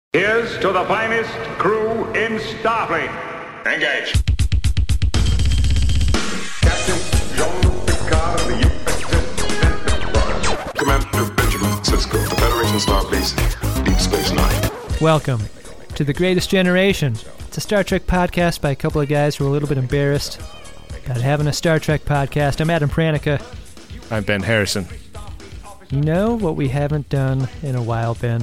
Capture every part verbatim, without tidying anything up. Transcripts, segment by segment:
Here's to the finest crew in Starfleet. Engage. Captain Jean-Luc Picard of the U S S Enterprise. Commander Benjamin Sisko, the Federation Starbase, Deep Space Nine. Welcome to The Greatest Generation. It's a Star Trek podcast by a couple of guys who are a little bit embarrassed about having a Star Trek podcast. I'm Adam Pranica. I'm Ben Harrison. You know what we haven't done in a while, Ben?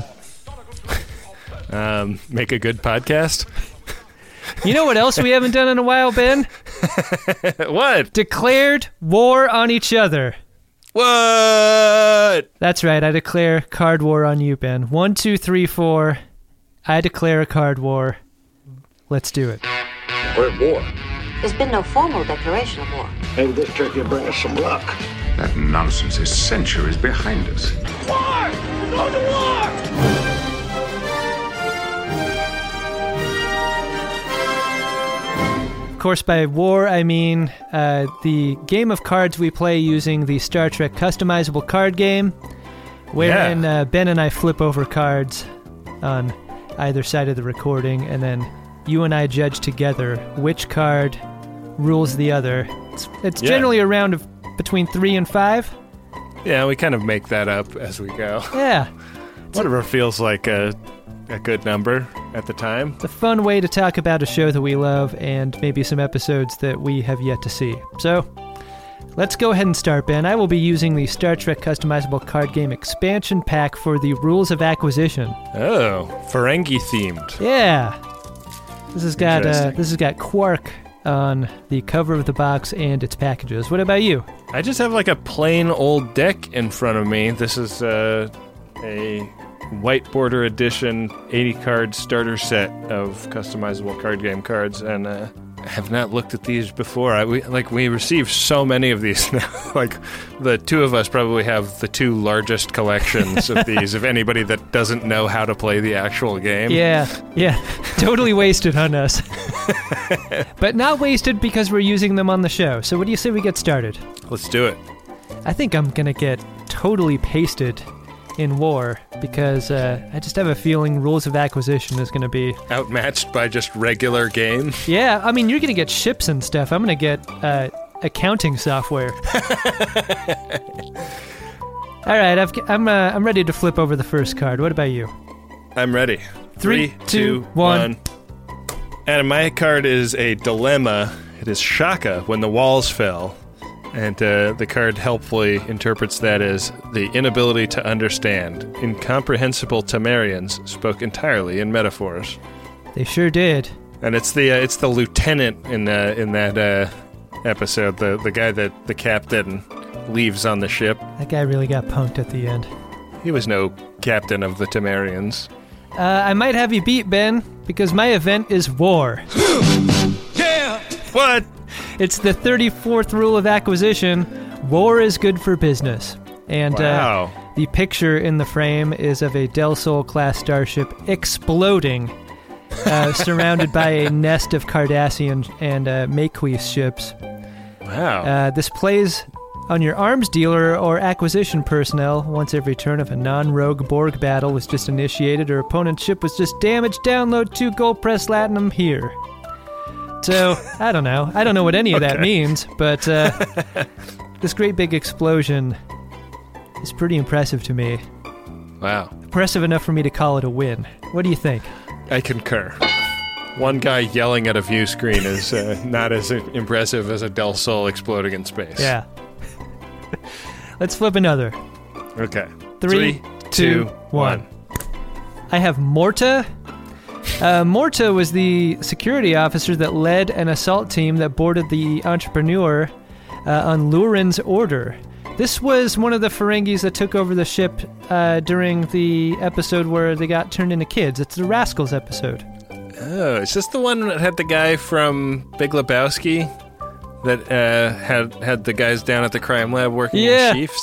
Um, make a good podcast? You know what else we haven't done in a while, Ben? What? Declared war on each other. What? That's right, I declare card war on you, Ben. One, two, three, four. I declare a card war. Let's do it. We're at war. There's been no formal declaration of war. Maybe this trip will bring us some luck. That nonsense is centuries behind us. War! We're going to war! Of course, by war, I mean uh, the game of cards we play using the Star Trek customizable card game, wherein Yeah. uh, Ben and I flip over cards on either side of the recording, and then you and I judge together which card rules the other. It's, it's Yeah. generally a round of between three and five. Yeah, we kind of make that up as we go. Yeah, Whatever feels like a, a good number at the time. it's a fun way to talk about a show that we love and maybe some episodes that we have yet to see. So, let's go ahead and start, Ben. I will be using the Star Trek customizable card game expansion pack for the Rules of Acquisition. Oh, Ferengi themed. Yeah, this has got uh, Interesting. this has got Quark on the cover of the box and its packages. What about you? I just have like a plain old deck in front of me. This is uh, a white border edition eighty card starter set of customizable card game cards, and uh, I have not looked at these before. I, we, like we receive so many of these now. Like the two of us probably have the two largest collections of these of anybody that doesn't know how to play the actual game. Yeah, yeah, totally wasted on us. But not wasted because we're using them on the show. So what do you say we get started? Let's do it. I think I'm gonna get totally pasted in war because uh, I just have a feeling Rules of Acquisition is gonna be. Outmatched by just regular game. Yeah, I mean you're gonna get ships and stuff. I'm gonna get uh, accounting software. All right, I've, I'm uh, I'm ready to flip over the first card. What about you? I'm ready. Three, two, one. And my card is a dilemma. It is Shaka, when the walls fell. And uh, the card helpfully interprets that as the inability to understand. Incomprehensible Tamarians spoke entirely in metaphors. They sure did. And it's the uh, it's the lieutenant in uh, in that uh, episode, the the guy that the captain leaves on the ship. That guy really got punked at the end. He was no captain of the Tamarians. Uh, I might have you beat, Ben, because my event is war. What? It's the thirty-fourth rule of acquisition. War is good for business. And Wow. uh, the picture in the frame is of a Del Sol-class starship exploding, uh, surrounded by a nest of Cardassian and uh, Maquis ships. Wow. Uh, this plays on your arms dealer or acquisition personnel once every turn of a non-rogue Borg battle was just initiated or opponent's ship was just damaged. Download two gold press latinum here. So, I don't know. I don't know what any of that Okay. means, but uh, this great big explosion is pretty impressive to me. Wow. Impressive enough for me to call it a win. What do you think? I concur. One guy yelling at a view screen is uh, not as impressive as a Del Sol exploding in space. Yeah. Let's flip another. Okay. Three, two, one. I have Morta. Uh, Morta was the security officer that led an assault team that boarded the Entrepreneur uh, on Lurin's order. This was one of the Ferengis that took over the ship uh, during the episode where they got turned into kids. It's the Rascals episode. Oh, is this the one that had the guy from Big Lebowski that uh, had had the guys down at the crime lab working Yeah. in Chiefs?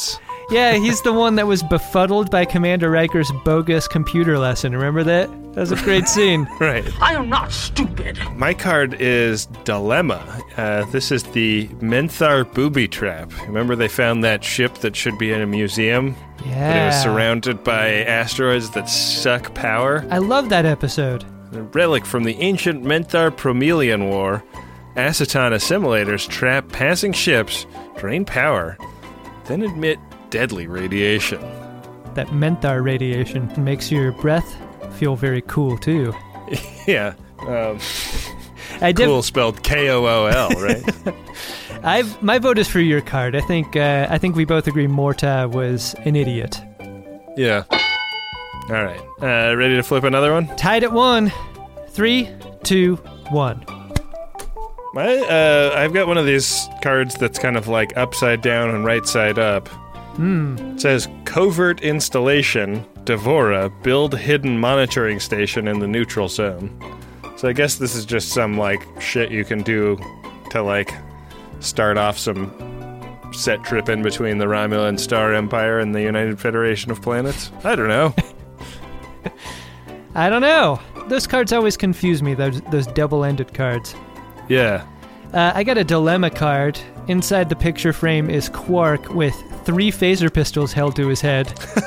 Yeah, he's the one that was befuddled by Commander Riker's bogus computer lesson. Remember that? That was a great scene. Right. I am not stupid. My card is Dilemma. Uh, this is the Menthar booby trap. Remember they found that ship that should be in a museum? Yeah. But it was surrounded by asteroids that suck power? I love that episode. A relic from the ancient Menthar Promelian War. Aceton assimilators trap passing ships, drain power, then emit deadly radiation. That Menthar radiation makes your breath feel very cool, too. Yeah. Um, I did, cool spelled K O O L, right? I've my vote is for your card. I think uh, I think we both agree Morta was an idiot. Yeah. All right. Uh, ready to flip another one? Tied at one. Three, two, one. My, uh, I've got one of these cards that's kind of like upside down and right side up. Hmm. It says Covert Installation, Devora, build hidden monitoring station in the neutral zone. So I guess this is just some like shit you can do to like start off some set trip in between the Romulan Star Empire and the United Federation of Planets. I don't know. I don't know. Those cards always confuse me, those those double-ended cards. Yeah. Uh, I got a dilemma card. Inside the picture frame is Quark with three phaser pistols held to his head.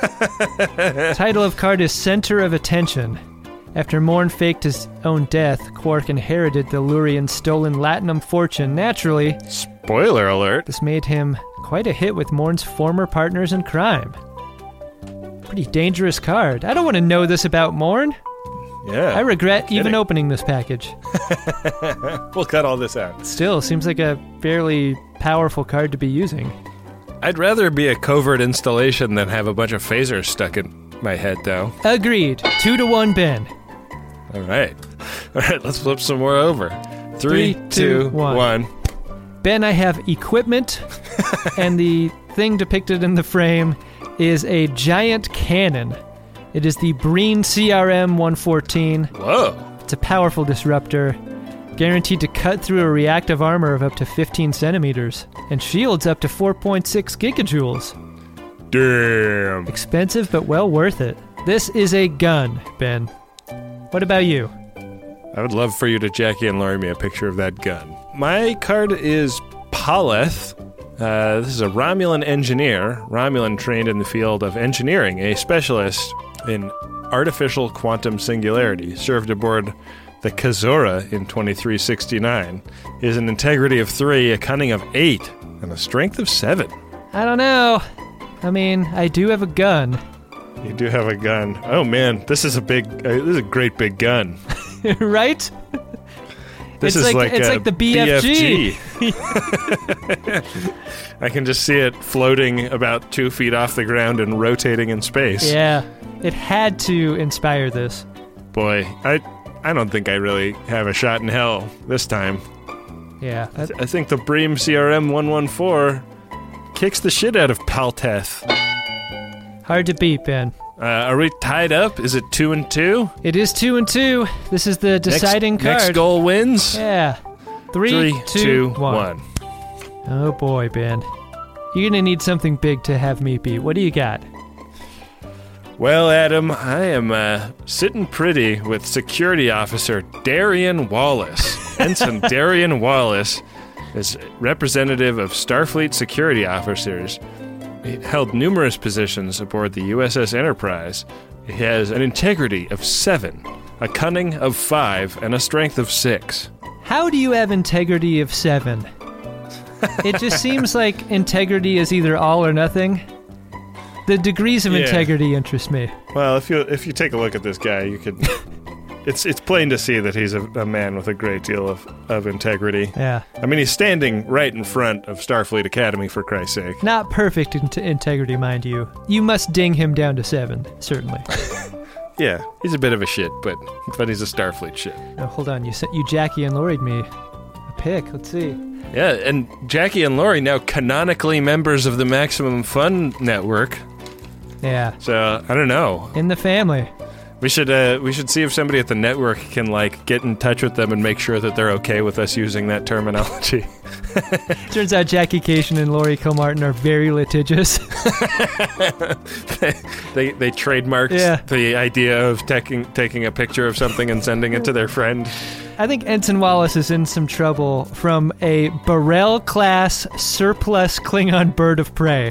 Title of card is Center of Attention. After Morn faked his own death, Quark inherited the Lurian stolen Latinum fortune. Naturally, Spoiler alert. this made him quite a hit with Morn's former partners in crime. Pretty dangerous card. I don't want to know this about Morn. Yeah. I regret even kidding. opening this package. We'll cut all this out. Still, seems like a fairly powerful card to be using. I'd rather be a covert installation than have a bunch of phasers stuck in my head, though. Agreed. Two to one, Ben. All right. All right, let's flip some more over. Three, Three, two, two, one. one. Ben, I have equipment, and the thing depicted in the frame is a giant cannon. It is the Breen C R M one fourteen. Whoa. It's a powerful disruptor, guaranteed to cut through a reactive armor of up to fifteen centimeters, and shields up to four point six gigajoules. Damn. Expensive, but well worth it. This is a gun, Ben. What about you? I would love for you to Jackie and Laurie me a picture of that gun. My card is Paleth. Uh, this is a Romulan engineer, Romulan trained in the field of engineering, a specialist in artificial quantum singularity, served aboard the Kazora in twenty-three sixty-nine. He has an integrity of three, a cunning of eight, and a strength of seven. I don't know. I mean, I do have a gun. You do have a gun. Oh man, this is a big, uh, this is a great big gun. Right? This It's is like- like, it's a like the B F G. B F G. I can just see it floating about two feet off the ground and rotating in space. Yeah. It had to inspire this. Boy, I I don't think I really have a shot in hell this time. Yeah. that- I think the Bream C R M one fourteen kicks the shit out of Palteth. hard to beat, Ben. Uh, are we tied up? Is it two and two? It is two and two. This is the deciding next, card. Next goal wins. Yeah. Three, Three, two, two, one. one. Oh boy, Ben. You're gonna need something big to have me beat. What do you got? Well, Adam, I am uh, sitting pretty with Security Officer Darian Wallace. Ensign Darian Wallace is representative of Starfleet security officers. He held numerous positions aboard the U S S Enterprise. He has an integrity of seven, a cunning of five, and a strength of six. How do you have integrity of seven? It just seems like integrity is either all or nothing. The degrees of Yeah. integrity interest me. Well, if you if you take a look at this guy, you could. It's it's plain to see that he's a, a man with a great deal of, of integrity. Yeah. I mean, he's standing right in front of Starfleet Academy, for Christ's sake. Not perfect in- integrity, mind you. You must ding him down to seven, certainly. Yeah, he's a bit of a shit, but but he's a Starfleet shit. Now, hold on. You sent you Jackie and Lori'd me a pic. Let's see. Yeah, and Jackie and Laurie now canonically members of the Maximum Fun Network. Yeah. So I don't know. In the family. We should uh, we should see if somebody at the network can like get in touch with them and make sure that they're okay with us using that terminology. Turns out Jackie Cation and Laurie Kilmartin are very litigious. they they trademarked Yeah. the idea of taking taking a picture of something and sending it to their friend. I think Ensign Wallace is in some trouble from a Burrell-class surplus Klingon bird of prey.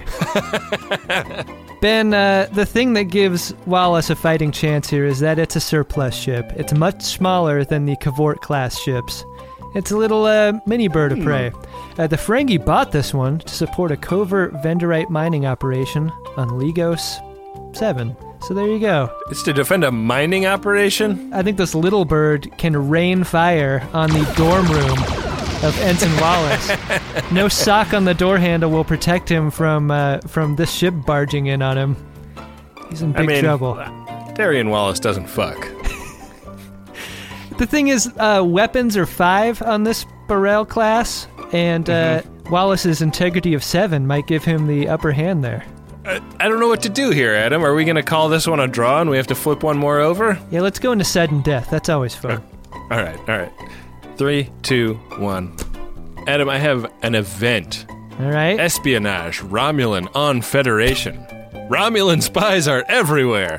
Ben, uh, the thing that gives Wallace a fighting chance here is that it's a surplus ship. It's much smaller than the Cavort-class ships. It's a little uh, mini bird of prey. Uh, the Ferengi bought this one to support a covert Vendorite mining operation on Legos seven. So there you go. It's to defend a mining operation? I think this little bird can rain fire on the dorm room of Ensign Wallace. No sock on the door handle will protect him from uh, from this ship barging in on him. He's in big I mean, trouble. Darian Wallace doesn't fuck. The thing is, uh, weapons are five on this Burrell class, and uh, Mm-hmm. Wallace's integrity of seven might give him the upper hand there. I, I don't know what to do here, Adam. Are we going to call this one a draw and we have to flip one more over? Yeah, let's go into sudden death. That's always fun. All right, all right. Three, two, one. Adam, I have an event. All right. Espionage, Romulan on Federation. Romulan spies are everywhere.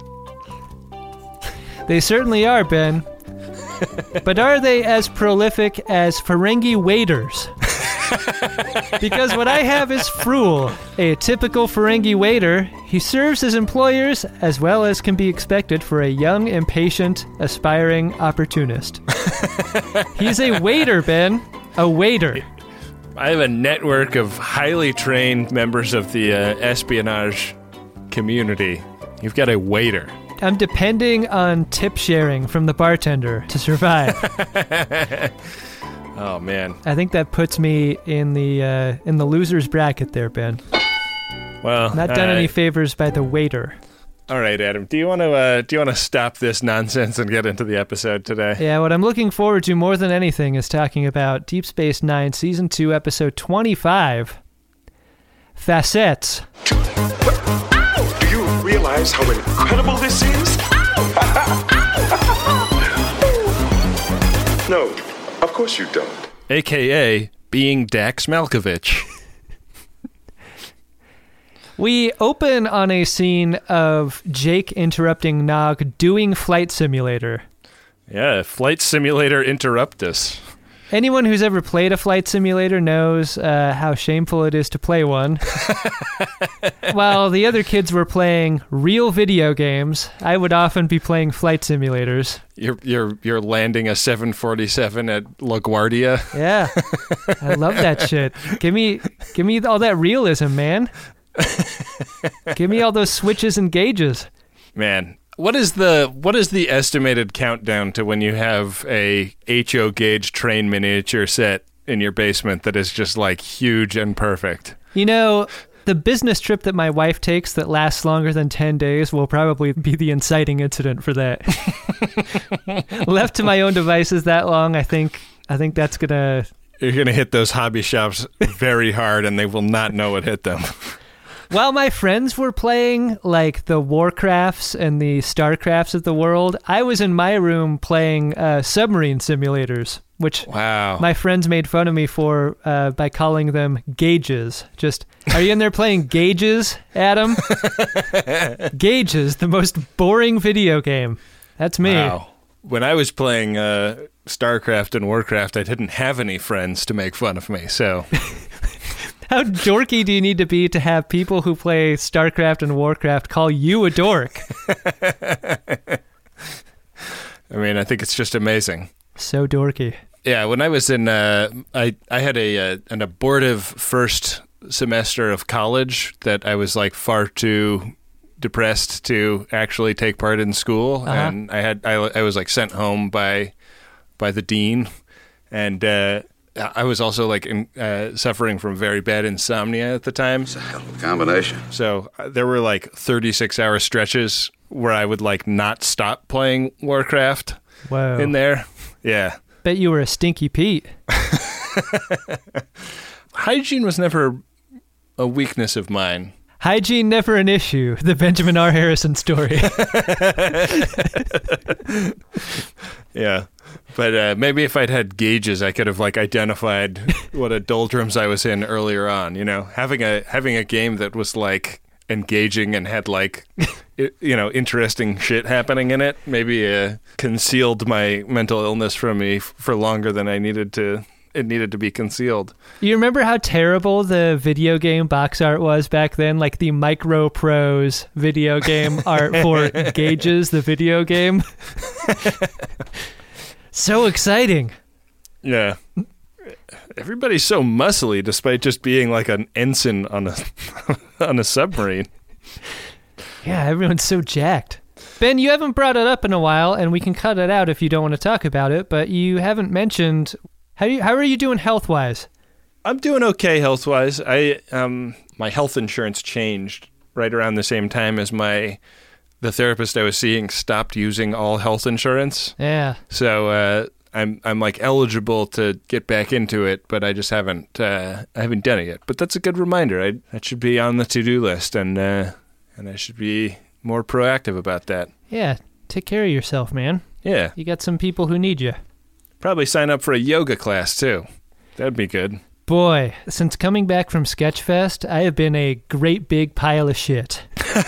They certainly are, Ben. But are they as prolific as Ferengi waiters? Because what I have is Fruel, a typical Ferengi waiter. He serves his employers as well as can be expected for a young, impatient, aspiring opportunist. He's a waiter, Ben. A waiter. I have a network of highly trained members of the uh, espionage community. You've got a waiter. I'm depending on tip sharing from the bartender to survive. Oh, man. I think that puts me in the uh, in the loser's bracket there, Ben. Well, Not done all any right. favors by the waiter. All right, Adam. Do you want to uh, do you want to stop this nonsense and get into the episode today? Yeah, what I'm looking forward to more than anything is talking about Deep Space Nine, Season two, Episode twenty-five, Facets. Do you realize how incredible this is? No, of course you don't. A K A being Dax Malkovich. We open on a scene of Jake interrupting Nog doing Flight Simulator. Yeah, Flight Simulator Interruptus. Anyone who's ever played a flight simulator knows uh, how shameful it is to play one. While the other kids were playing real video games, I would often be playing flight simulators. You're you're you're landing a seven forty-seven at LaGuardia. Yeah, I love that shit. Give me, give me all that realism, man. Give me all those switches and gauges. Man, what is the what is the estimated countdown to when you have a H O gauge train miniature set in your basement that is just like huge and perfect? You know, the business trip that my wife takes that lasts longer than ten days will probably be the inciting incident for that. Left to my own devices that long, I think I think that's gonna... You're gonna hit those hobby shops very hard, and they will not know what hit them. While my friends were playing, like, the Warcrafts and the Starcrafts of the world, I was in my room playing uh, submarine simulators, which Wow. my friends made fun of me for uh, by calling them gauges. Just, are you in there playing gauges, Adam? Gauges, the most boring video game. That's me. Wow. When I was playing uh, StarCraft and Warcraft, I didn't have any friends to make fun of me, so... How dorky do you need to be to have people who play StarCraft and Warcraft call you a dork? I mean, I think it's just amazing. So dorky. Yeah, when I was in, uh, I I had a uh, an abortive first semester of college that I was like far too depressed to actually take part in school, Uh-huh. and I had I, I was like sent home by by the dean, and uh, I was also like in, uh, suffering from very bad insomnia at the time. Hell of a combination. So uh, there were like thirty-six hour stretches where I would like not stop playing Warcraft Whoa. in there. Yeah. Bet you were a Stinky Pete. Hygiene was never a weakness of mine. Hygiene never an issue. The Benjamin R. Harrison story. Yeah. But uh, maybe if I'd had gauges, I could have like identified what a doldrums I was in earlier on. You know, having a having a game that was like engaging and had like it, you know interesting shit happening in it. Maybe uh, concealed my mental illness from me f- for longer than I needed to. It needed to be concealed. You remember how terrible the video game box art was back then? Like the Micro Prose video game art for Gauges, the video game. So exciting. Yeah. Everybody's so muscly despite just being like an ensign on a on a submarine. Yeah, everyone's so jacked. Ben, you haven't brought it up in a while, and we can cut it out if you don't want to talk about it, but you haven't mentioned how you, how are you doing health-wise? I'm doing okay health-wise. I um my health insurance changed right around the same time as my the therapist I was seeing stopped using all health insurance. Yeah. So uh, I'm I'm like eligible to get back into it, but I just haven't uh, I haven't done it yet. But that's a good reminder. I that should be on the to-do list, and uh, and I should be more proactive about that. Yeah, take care of yourself, man. Yeah. You got some people who need you. Probably sign up for a yoga class too. That'd be good. Boy, since coming back from Sketchfest, I have been a great big pile of shit.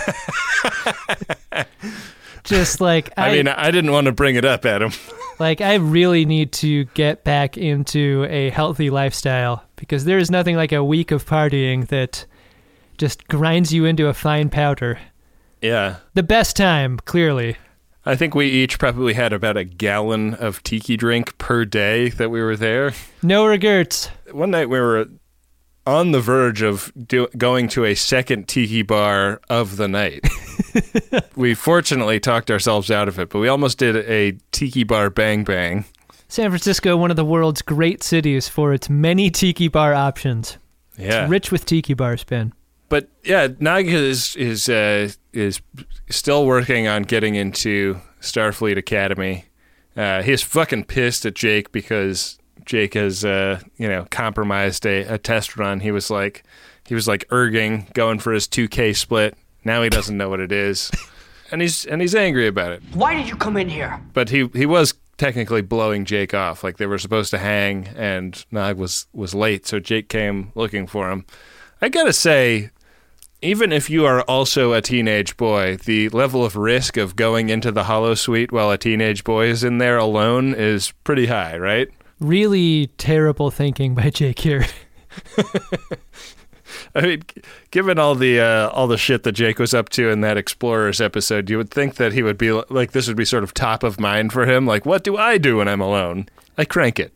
Just like I, I mean, I didn't want to bring it up, Adam. Like, I really need to get back into a healthy lifestyle because there is nothing like a week of partying that just grinds you into a fine powder. Yeah. The best time, clearly. I think we each probably had about a gallon of tiki drink per day that we were there. No regrets. One night we were on the verge of do- going to a second tiki bar of the night. We fortunately talked ourselves out of it, but we almost did a tiki bar bang bang. San Francisco, one of the world's great cities for its many tiki bar options. Yeah. It's rich with tiki bars, Ben. But yeah, Nag is is uh, is still working on getting into Starfleet Academy. Uh, he's fucking pissed at Jake because Jake has uh, you know compromised a, a test run. He was like he was like erging, going for his two K split. Now he doesn't know what it is, and he's and he's angry about it. Why did you come in here? But he he was technically blowing Jake off. Like they were supposed to hang, and Nag was was late, so Jake came looking for him. I gotta say, even if you are also a teenage boy, the level of risk of going into the holosuite while a teenage boy is in there alone is pretty high, right? Really terrible thinking by Jake here. I mean, given all the uh, all the shit that Jake was up to in that Explorers episode, you would think that he would be like, this would be sort of top of mind for him. Like, what do I do when I'm alone? I crank it.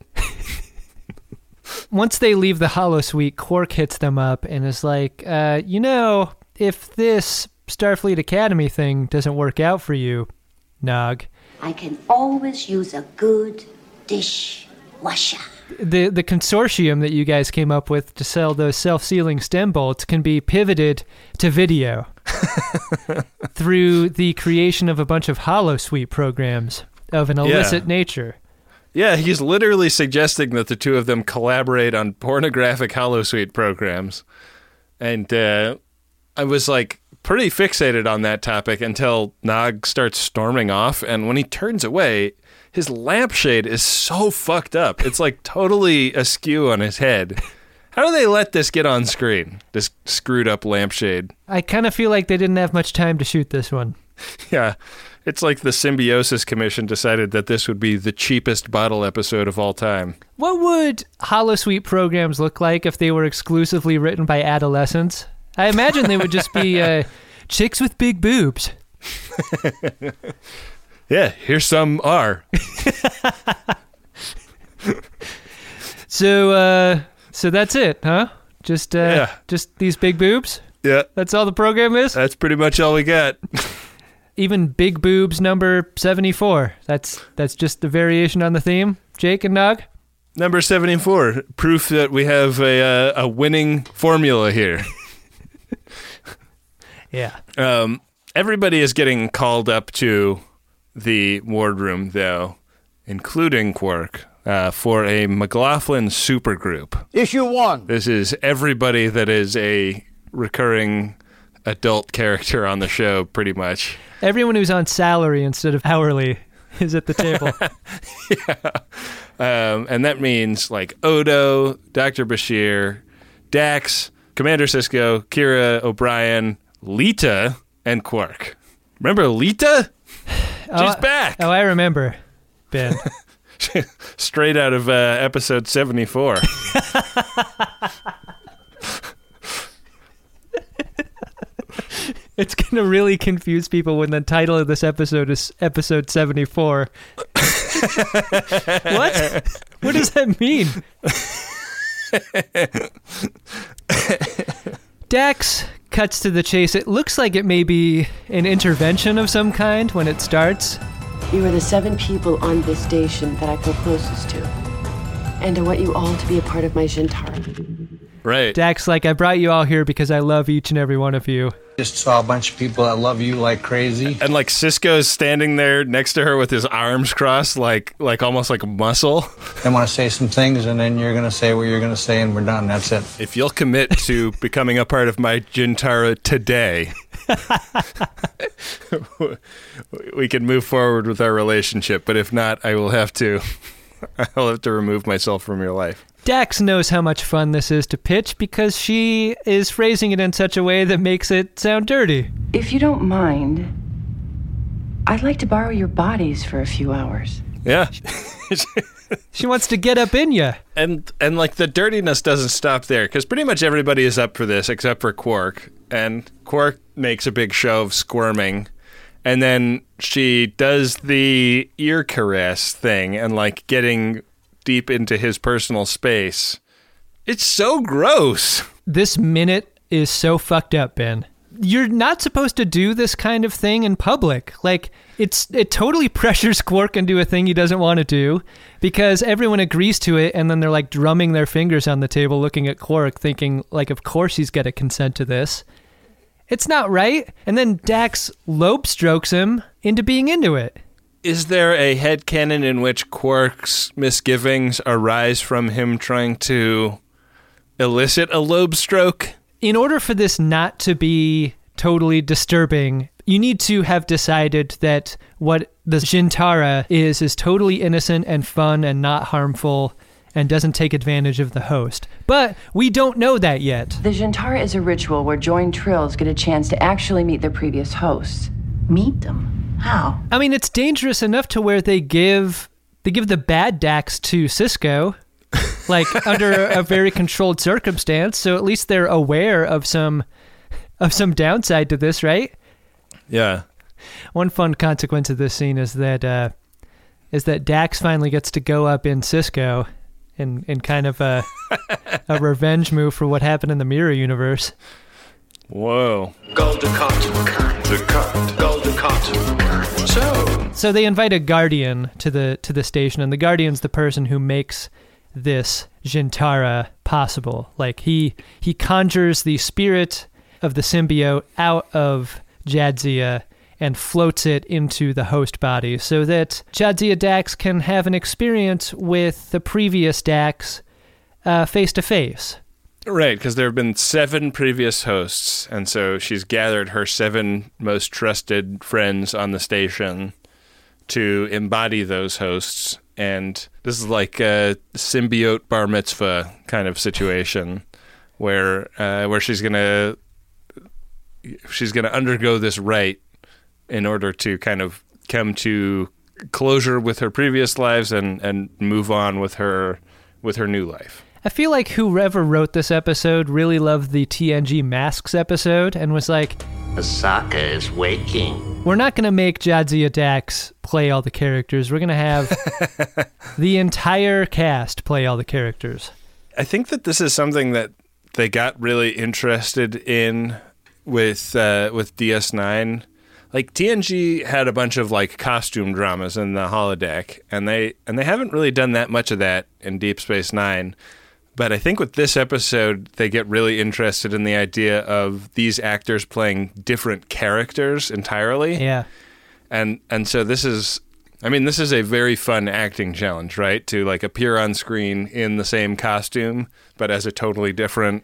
Once they leave the holosuite, Quark hits them up and is like, uh, you know, if this Starfleet Academy thing doesn't work out for you, Nog, I can always use a good dishwasher. the the consortium that you guys came up with to sell those self-sealing stem bolts can be pivoted to video through the creation of a bunch of holosuite programs of an illicit Yeah. nature. Yeah, he's literally suggesting that the two of them collaborate on pornographic holosuite programs. And uh, I was like pretty fixated on that topic until Nog starts storming off. And when he turns away, his lampshade is so fucked up. It's like totally askew on his head. How do they let this get on screen? This screwed up lampshade. I kind of feel like they didn't have much time to shoot this one. Yeah. It's like the Symbiosis Commission decided that this would be the cheapest bottle episode of all time. What would holosuite programs look like if they were exclusively written by adolescents? I imagine they would just be uh, chicks with big boobs. Yeah, here some are. So, uh, so that's it, huh? Just, uh, Yeah. just these big boobs? Yeah, That's all the program is? that's pretty much all we got. Even big boobs number seventy-four. That's that's just the variation on the theme. Jake and Nog? Number seventy-four, proof that we have a uh, a winning formula here. Yeah. Um, everybody is getting called up to the wardroom, though, including Quark, uh, for a McLaughlin supergroup. Issue one. This is everybody that is a recurring adult character on the show, pretty much. Everyone who's on salary instead of hourly is at the table. yeah. Um, and that means like Odo, Doctor Bashir, Dax, Commander Sisko, Kira, O'Brien, Lita, and Quark. Remember Lita? She's oh, back. Oh, I remember, Ben. Straight out of uh, episode seventy-four. It's going to really confuse people when the title of this episode is episode seventy-four. What? What does that mean? Dax cuts to the chase. It looks like it may be an intervention of some kind when it starts. You are the seven people on this station that I feel closest to. And I want you all to be a part of my Jintara. Right. Dax, like, I brought you all here because I love each and every one of you. Just saw a bunch of people that love you like crazy. And like Sisko's standing there next to her with his arms crossed, like like almost like a muscle. I want to say some things, and then you're going to say what you're going to say, and we're done. That's it. If you'll commit to becoming a part of my Jintara today, we can move forward with our relationship. But if not, I will have to. I'll have to remove myself from your life. Dax knows how much fun this is to pitch because she is phrasing it in such a way that makes it sound dirty. If you don't mind, I'd like to borrow your bodies for a few hours. Yeah. She wants to get up in you. And and like the dirtiness doesn't stop there, because pretty much everybody is up for this except for Quark. And Quark makes a big show of squirming. And then she does the ear caress thing and like getting deep into his personal space. It's so gross. This minute is so fucked up, Ben. You're not supposed to do this kind of thing in public. Like, it's it totally pressures Quark into a thing he doesn't want to do because everyone agrees to it, and then they're like drumming their fingers on the table looking at Quark thinking, like, of course he's got to consent to this. It's not right. And then Dax lobe strokes him into being into it. Is there a headcanon in which Quark's misgivings arise from him trying to elicit a lobe stroke? In order for this not to be totally disturbing, you need to have decided that what the Jintara is is totally innocent and fun and not harmful and doesn't take advantage of the host. But we don't know that yet. The Jintara is a ritual where joined trills get a chance to actually meet their previous hosts. Meet them? How? I mean, it's dangerous enough to where they give they give the bad Dax to Sisko, like under a very controlled circumstance. So at least they're aware of some of some downside to this, right? Yeah. One fun consequence of this scene is that uh, is that Dax finally gets to go up in Sisko, in in kind of a a revenge move for what happened in the Mirror Universe. Whoa. Golden Cotton. The cut. Golden Cotton. So, So they invite a guardian to the to the station, and the guardian's the person who makes this Jintara possible. Like he he conjures the spirit of the symbiote out of Jadzia and floats it into the host body so that Jadzia Dax can have an experience with the previous Dax uh, face to face. Right, because there have been seven previous hosts, and so she's gathered her seven most trusted friends on the station to embody those hosts, and this is like a symbiote bar mitzvah kind of situation where uh, where she's gonna she's gonna undergo this rite in order to kind of come to closure with her previous lives and, and move on with her with her new life. I feel like whoever wrote this episode really loved the T N G Masks episode and was like, Asaka is waking. We're not going to make Jadzia Dax play all the characters. We're going to have the entire cast play all the characters. I think that this is something that they got really interested in with uh, with D S nine. Like T N G had a bunch of like costume dramas in the holodeck, and they and they haven't really done that much of that in Deep Space Nine. But I think with this episode, they get really interested in the idea of these actors playing different characters entirely. Yeah. And and so this is, I mean, this is a very fun acting challenge, right? To like appear on screen in the same costume, but as a totally different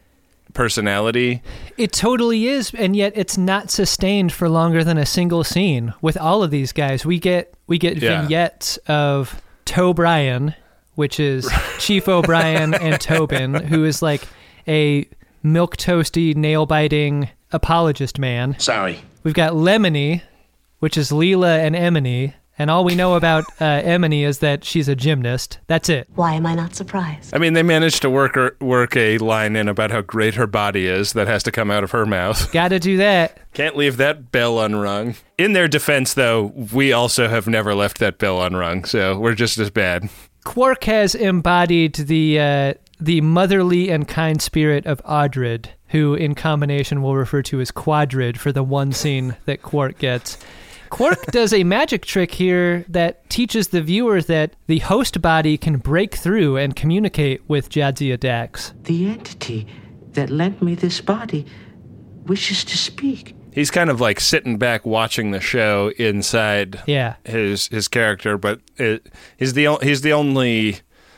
personality. It totally is, and yet it's not sustained for longer than a single scene. With all of these guys, we get we get Yeah. vignettes of To'Brien, which is Chief O'Brien and Tobin, who is like a milk-toasty, nail-biting apologist man. Sorry. We've got Lemony, which is Leela and Emily, and all we know about uh, Emily is that she's a gymnast. That's it. Why am I not surprised? I mean, they managed to work her, work a line in about how great her body is that has to come out of her mouth. Gotta do that. Can't leave that bell unrung. In their defense, though, we also have never left that bell unrung, so we're just as bad. Quark has embodied the uh, the motherly and kind spirit of Audrid, who in combination we'll refer to as Quadrid for the one scene that Quark gets. Quark does a magic trick here that teaches the viewer that the host body can break through and communicate with Jadzia Dax. The entity that lent me this body wishes to speak. He's kind of like sitting back watching the show inside Yeah. his his character, but it, he's the o- he's the only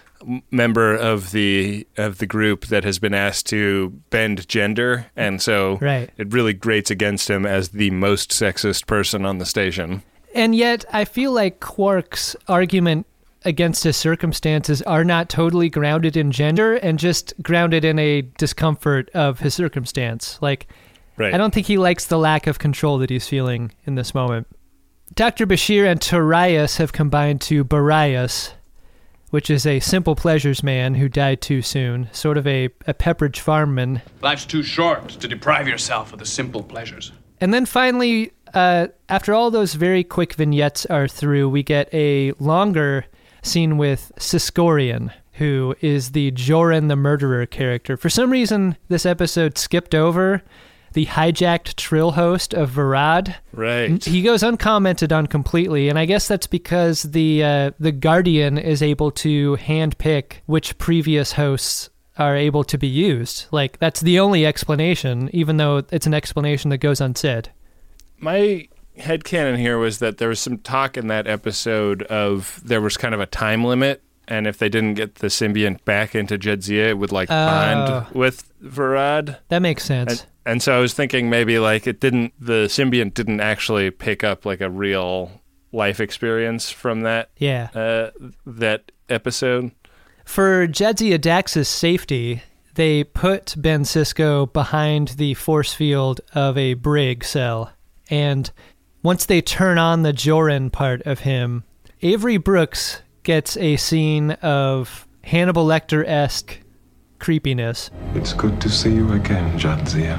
member of the of the group that has been asked to bend gender, and so Right. it really grates against him as the most sexist person on the station. And yet, I feel like Quark's argument against his circumstances are not totally grounded in gender and just grounded in a discomfort of his circumstance. Like, Right. I don't think he likes the lack of control that he's feeling in this moment. Doctor Bashir and Torias have combined to Barias, which is a simple pleasures man who died too soon, sort of a, a Pepperidge Farmman. Life's too short to deprive yourself of the simple pleasures. And then finally, uh, after all those very quick vignettes are through, we get a longer scene with Siskorian, who is the Joran the Murderer character. For some reason, this episode skipped over the hijacked Trill host of Varad. Right. He goes uncommented on completely, and I guess that's because the uh, the Guardian is able to handpick which previous hosts are able to be used. Like, that's the only explanation, even though it's an explanation that goes unsaid. My headcanon here was that there was some talk in that episode of there was kind of a time limit, and if they didn't get the symbiont back into Jadzia, it would like Oh. bond with Varad. That makes sense. And, and so I was thinking maybe like it didn't, the symbiont didn't actually pick up like a real life experience from that. Yeah. Uh, that episode. For Jadzia Dax's safety, they put Ben Sisko behind the force field of a brig cell. And once they turn on the Joran part of him, Avery Brooks gets a scene of Hannibal Lecter-esque creepiness. It's good to see you again, Jadzia.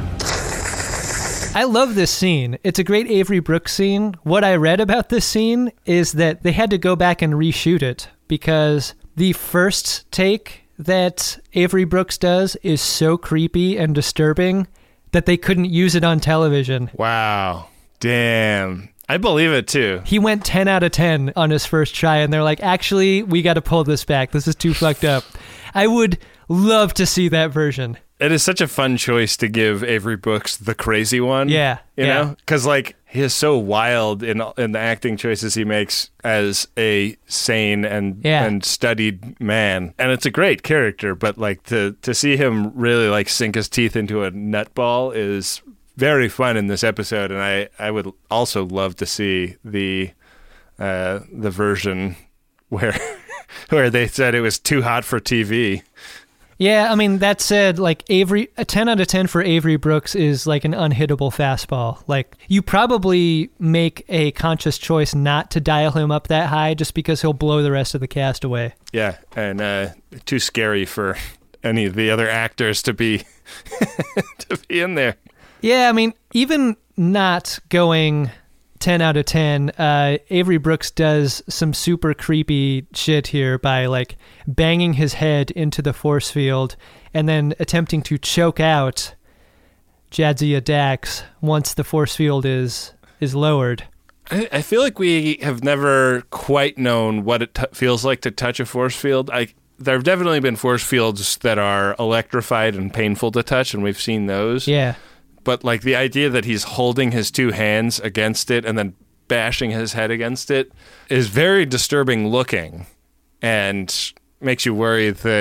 I love this scene. It's a great Avery Brooks scene. What I read about this scene is that they had to go back and reshoot it because the first take that Avery Brooks does is so creepy and disturbing that they couldn't use it on television. Wow. Damn. I believe it too. He went ten out of ten on his first try, and they're like, actually, we got to pull this back. This is too fucked up. I would love to see that version. It is such a fun choice to give Avery Brooks the crazy one. Yeah, You yeah. know? Because, like, he is so wild in in the acting choices he makes as a sane and Yeah. and studied man. And it's a great character, but, like, to, to see him really, like, sink his teeth into a nutball is very fun in this episode. And I, I would also love to see the uh, the version where where they said it was too hot for T V. Yeah, I mean, that said, like, Avery, a ten out of ten for Avery Brooks is like an unhittable fastball. Like, you probably make a conscious choice not to dial him up that high just because he'll blow the rest of the cast away. Yeah, and uh, too scary for any of the other actors to be to be in there. Yeah, I mean, even not going ten out of ten, uh, Avery Brooks does some super creepy shit here by, like, banging his head into the force field and then attempting to choke out Jadzia Dax once the force field is is lowered. I, I feel like we have never quite known what it t- feels like to touch a force field. I there have definitely been force fields that are electrified and painful to touch, and we've seen those. Yeah. But, like, the idea that he's holding his two hands against it and then bashing his head against it is very disturbing looking and makes you worry that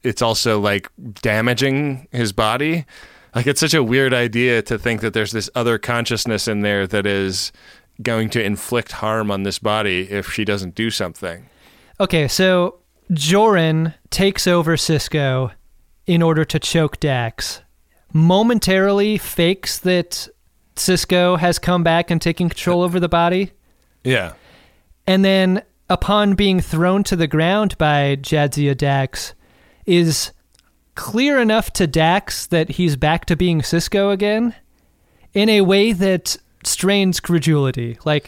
it's also like damaging his body. Like, it's such a weird idea to think that there's this other consciousness in there that is going to inflict harm on this body if she doesn't do something. Okay, so Joran takes over Sisko in order to choke Dax. Momentarily fakes that Sisko has come back and taken control over the body. Yeah. And then, upon being thrown to the ground by Jadzia Dax, is clear enough to Dax that he's back to being Sisko again in a way that strains credulity. Like,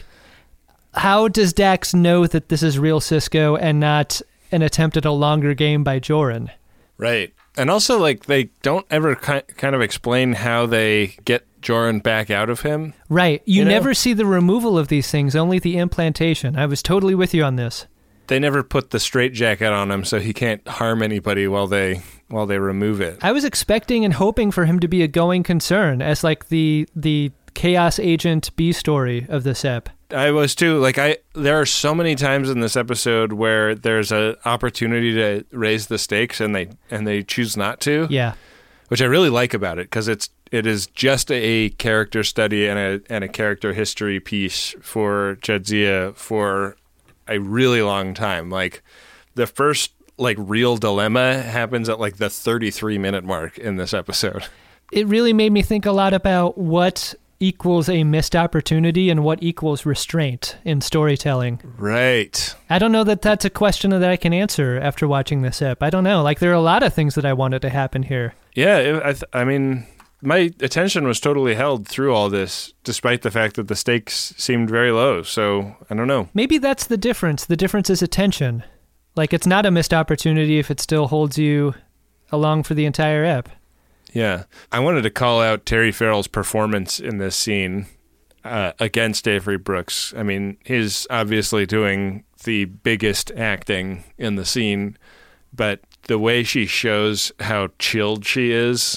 how does Dax know that this is real Sisko and not an attempt at a longer game by Joran? Right. And also, like, they don't ever ki- kind of explain how they get Joran back out of him. Right. You, You know? never see the removal of these things, only the implantation. I was totally with you on this. They never put the straitjacket on him so he can't harm anybody while they while they remove it. I was expecting and hoping for him to be a going concern as like the the Chaos Agent B story of this ep. I was too. Like, I there are so many times in this episode where there's an opportunity to raise the stakes and they and they choose not to. Yeah. Which I really like about it, because it's it is just a character study and a and a character history piece for Jadzia for a really long time. Like, the first like real dilemma happens at like the thirty-three minute mark in this episode. It really made me think a lot about what equals a missed opportunity and what equals restraint in storytelling. Right. I don't know that that's a question that I can answer after watching this ep. I don't know. Like, there are a lot of things that I wanted to happen here. Yeah, it, I, th- I mean, my attention was totally held through all this, despite the fact that the stakes seemed very low. So, I don't know. Maybe that's the difference. The difference is attention. Like, it's not a missed opportunity if it still holds you along for the entire ep. Yeah. I wanted to call out Terry Farrell's performance in this scene uh, against Avery Brooks. I mean, he's obviously doing the biggest acting in the scene, but the way she shows how chilled she is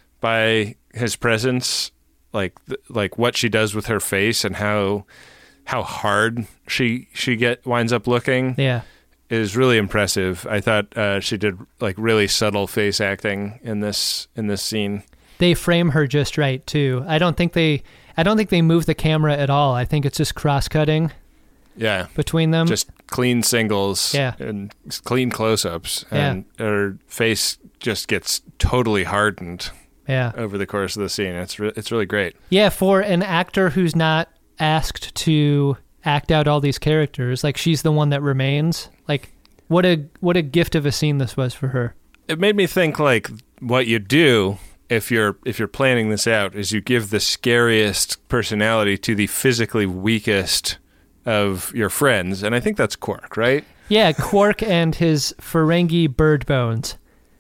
by his presence, like th- like what she does with her face and how how hard she she get winds up looking. Yeah. Is really impressive. I thought uh, she did like really subtle face acting in this in this scene. They frame her just right too. I don't think they I don't think they move the camera at all. I think it's just cross-cutting. Yeah. Between them. Just clean singles yeah. and clean close-ups, and yeah. her face just gets totally hardened. Yeah. Over the course of the scene. It's re- it's really great. Yeah, for an actor who's not asked to act out all these characters, like, she's the one that remains. Like, what a what a gift of a scene this was for her. It made me think, like, what you do if you're if you're planning this out is you give the scariest personality to the physically weakest of your friends, and I think that's Quark, right? Yeah, Quark and his Ferengi bird bones.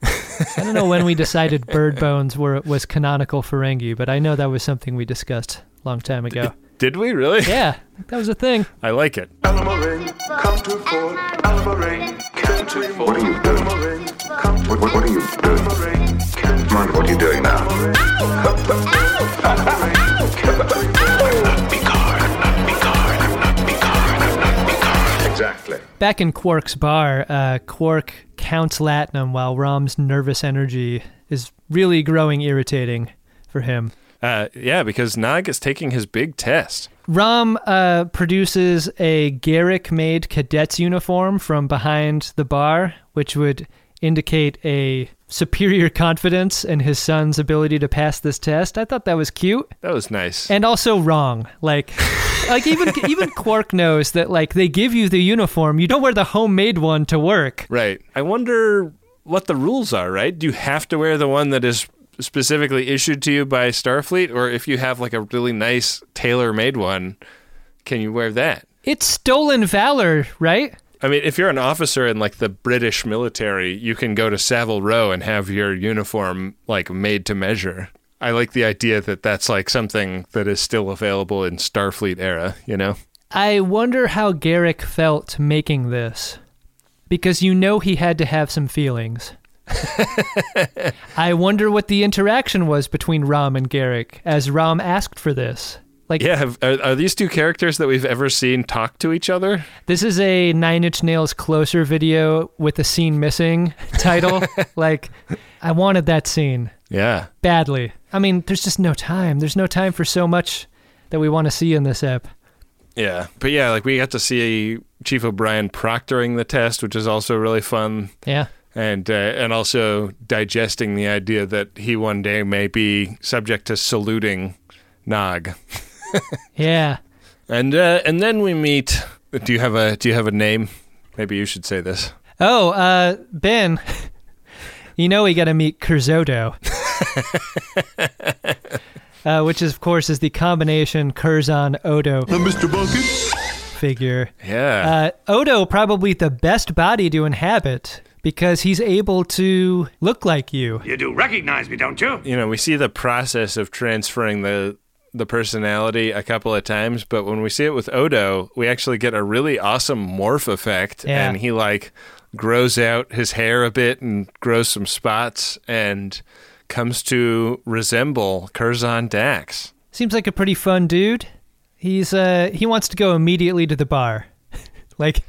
I don't know when we decided bird bones were was canonical Ferengi, but I know that was something we discussed a long time ago. Did we really? Yeah, that was a thing. I like it. Alamarin, come to Fort. Alamarin, come to Fort. What are you doing? What, what, what are you doing? Mind what are you doing now? Exactly. Back in Quark's bar, uh, Quark counts latinum while Rom's nervous energy is really growing irritating for him. Uh, yeah, because Nog is taking his big test. Rom uh, produces a Garrick-made cadet's uniform from behind the bar, which would indicate a superior confidence in his son's ability to pass this test. I thought that was cute. That was nice. And also wrong. Like, like even even Quark knows that, like, they give you the uniform. You don't wear the homemade one to work. Right. I wonder what the rules are, right? Do you have to wear the one that is specifically issued to you by Starfleet, or if you have like a really nice tailor-made one, can you wear that? It's stolen valor, right? I mean, if you're an officer in like the British military, you can go to Savile Row and have your uniform like made to measure. I like the idea that that's like something that is still available in Starfleet era, you know? I wonder how Garrick felt making this, because you know he had to have some feelings. I wonder what the interaction was between Rom and Garrick as Rom asked for this. Like, yeah, have, are, are these two characters that we've ever seen talk to each other? This is a Nine Inch Nails Closer video with a scene missing title. Like, I wanted that scene. Yeah. Badly. I mean, there's just no time. There's no time for so much that we want to see in this ep. Yeah. But yeah, like we got to see Chief O'Brien proctoring the test, which is also really fun. Yeah. And uh, and also digesting the idea that he one day may be subject to saluting Nog. Yeah. And uh, and then we meet. Do you have a Do you have a name? Maybe you should say this. Oh, uh, Ben. You know we got to meet Kurzodo. uh, which is, of course, is the combination Curzon Odo. Uh, Mister Bucket? Figure. Yeah. Uh, Odo probably the best body to inhabit because he's able to look like you. You do recognize me, don't you? You know, we see the process of transferring the the personality a couple of times, but when we see it with Odo, we actually get a really awesome morph effect, Yeah. and he like grows out his hair a bit and grows some spots and comes to resemble Curzon Dax. Seems like a pretty fun dude. He's uh he wants to go immediately to the bar. Like,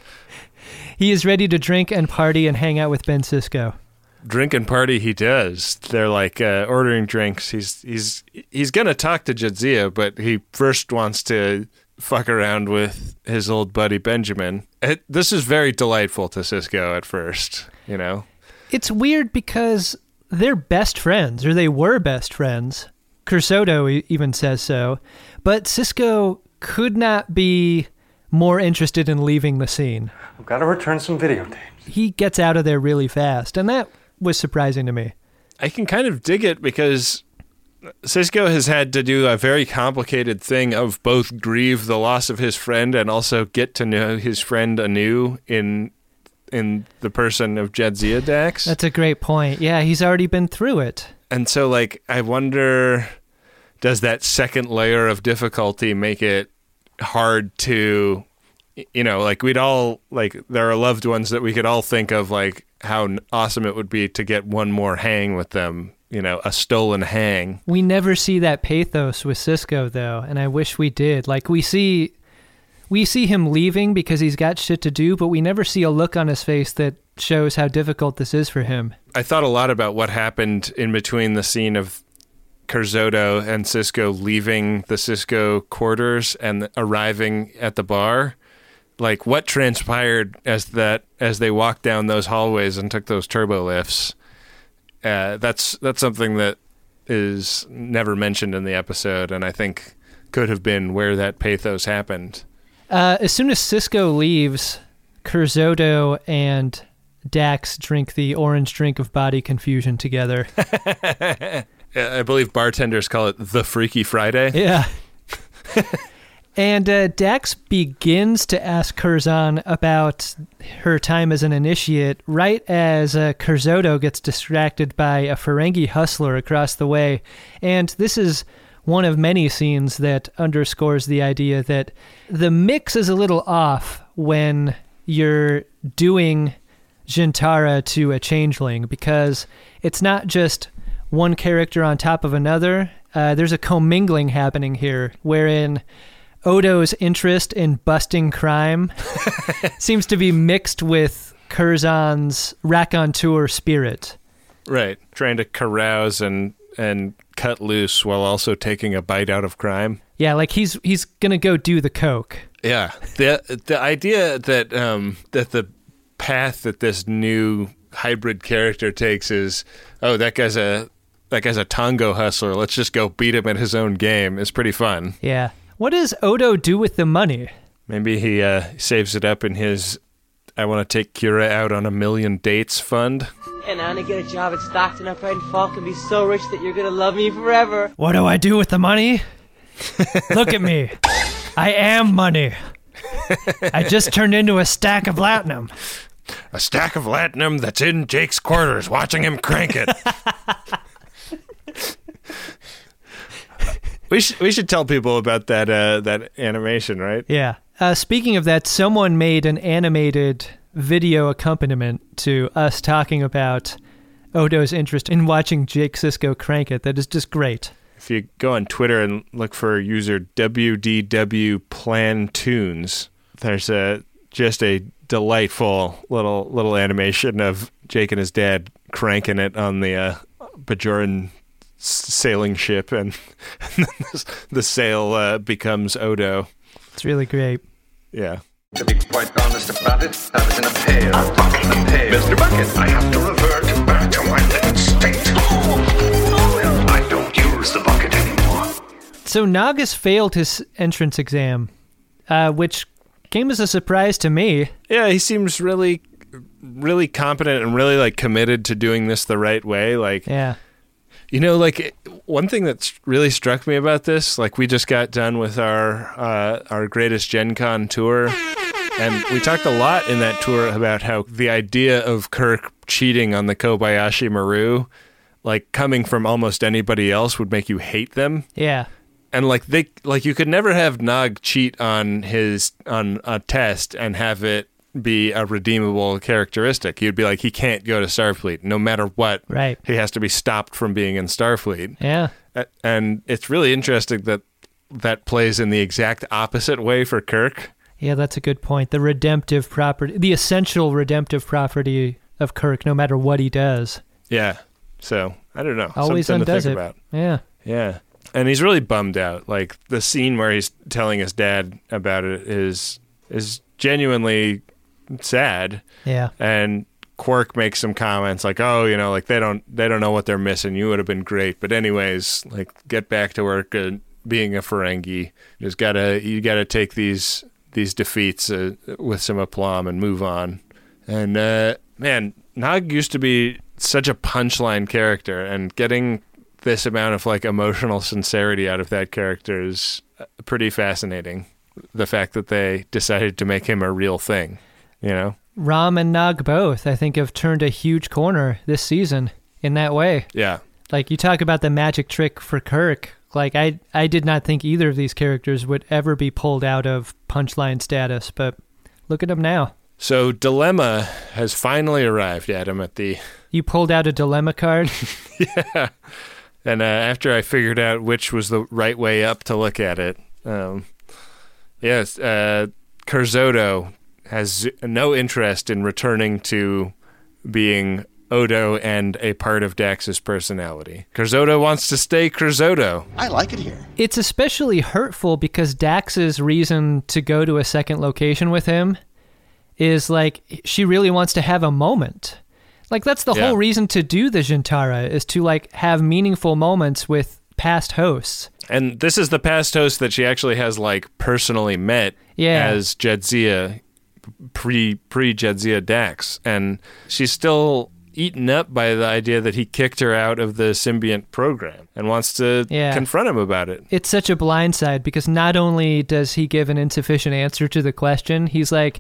he is ready to drink and party and hang out with Ben Sisko. Drink and party he does. They're like uh, ordering drinks. He's he's he's gonna talk to Jadzia, but he first wants to fuck around with his old buddy Benjamin. It, this is very delightful to Sisko at first, you know? It's weird because they're best friends, or they were best friends. Kurzodo e- even says so. But Sisko could not be more interested in leaving the scene. I've got to return some videotapes. He gets out of there really fast, and that was surprising to me. I can kind of dig it because Sisko has had to do a very complicated thing of both grieve the loss of his friend and also get to know his friend anew in in the person of Jadzia Dax. That's a great point. Yeah, he's already been through it. And so, like, I wonder, does that second layer of difficulty make it hard to, you know, like, we'd all, like, there are loved ones that we could all think of, like, how awesome it would be to get one more hang with them, you know, a stolen hang. We never see that pathos with Sisko, though, and I wish we did. Like, we see we see him leaving because he's got shit to do, but we never see a look on his face that shows how difficult this is for him. I thought a lot about what happened in between the scene of Kurzodo and Sisko leaving the Sisko quarters and arriving at the bar. Like, what transpired as that as they walked down those hallways and took those turbo lifts? Uh, that's that's something that is never mentioned in the episode, and I think could have been where that pathos happened. Uh, as soon as Sisko leaves, Kurzodo and Dax drink the orange drink of body confusion together. I believe bartenders call it the Freaky Friday. Yeah. And uh, Dax begins to ask Curzon about her time as an initiate right as uh, Kurzodo gets distracted by a Ferengi hustler across the way. And this is one of many scenes that underscores the idea that the mix is a little off when you're doing Jintara to a changeling, because it's not just one character on top of another. Uh, there's a commingling happening here, wherein Odo's interest in busting crime seems to be mixed with Curzon's raconteur spirit. Right, trying to carouse and and cut loose while also taking a bite out of crime. Yeah, like he's he's gonna go do the coke. Yeah, the the idea that um that the path that this new hybrid character takes is, oh, that guy's a that guy's a Tongo hustler, let's just go beat him at his own game, is pretty fun. Yeah. What does Odo do with the money? Maybe he uh, saves it up in his I want to take Kira out on a million dates fund. And I want to get a job at Stockton Upright and Falk and be so rich that you're going to love me forever. What do I do with the money? Look at me. I am money. I just turned into a stack of latinum. A stack of latinum that's in Jake's quarters, watching him crank it. we should we should tell people about that uh, that animation, right? Yeah. Uh, speaking of that, someone made an animated video accompaniment to us talking about Odo's interest in watching Jake Sisko crank it. That is just great. if you go on Twitter and look for user W D W Plantoons, there's a just a delightful little little animation of Jake and his dad cranking it on the uh, Bajoran s- sailing ship, and, and then the sail uh, becomes Odo. It's really great. Yeah. To be quite honest about it, I was in a pail. A bucket. A pail. Mister Bucket, I have to revert back to my living state. Oh, I don't use the bucket anymore. So Nagas failed his entrance exam, uh, which came as a surprise to me. Yeah, he seems really, really competent and really like committed to doing this the right way. Like, yeah. You know, like one thing that's really struck me about this, like we just got done with our uh, our greatest Gen Con tour, and we talked a lot in that tour about how the idea of Kirk cheating on the Kobayashi Maru, like coming from almost anybody else, would make you hate them. Yeah. And like they like you could never have Nog cheat on his on a test and have it be a redeemable characteristic. You'd be like, he can't go to Starfleet no matter what. Right. He has to be stopped from being in Starfleet. Yeah. And it's really interesting that that plays in the exact opposite way for Kirk. Yeah, that's a good point. The redemptive property, the essential redemptive property of Kirk, no matter what he does. Yeah. So, I don't know. Always Something undoes to think it. about. Yeah. Yeah. And he's really bummed out. Like, the scene where he's telling his dad about it is is genuinely sad. Yeah. And Quark makes some comments like, oh, you know, like they don't they don't know what they're missing. You would have been great. But anyways, like get back to work uh, being a Ferengi. You just gotta you gotta take these these defeats uh, with some aplomb and move on. And uh, man, Nog used to be such a punchline character, and getting this amount of like emotional sincerity out of that character is pretty fascinating. The fact that they decided to make him a real thing, you know? Rom and Nog both, I think, have turned a huge corner this season in that way. Yeah. Like, you talk about the magic trick for Kirk. Like, I, I did not think either of these characters would ever be pulled out of punchline status, but look at them now. So, Dilemma has finally arrived, Adam, at the... You pulled out a Dilemma card? Yeah. And uh, after I figured out which was the right way up to look at it, um, yes, uh, Curzotto has no interest in returning to being Odo and a part of Dax's personality. Curzotto wants to stay Curzotto. I like it here. It's especially hurtful because Dax's reason to go to a second location with him is like she really wants to have a moment. Like that's the Yeah. whole reason to do the Jintara, is to like have meaningful moments with past hosts. And this is the past host that she actually has like personally met Yeah. as Jadzia, pre pre Jadzia Dax, and she's still eaten up by the idea that he kicked her out of the symbiont program and wants to Yeah. confront him about it. It's such a blindside because not only does he give an insufficient answer to the question, he's like,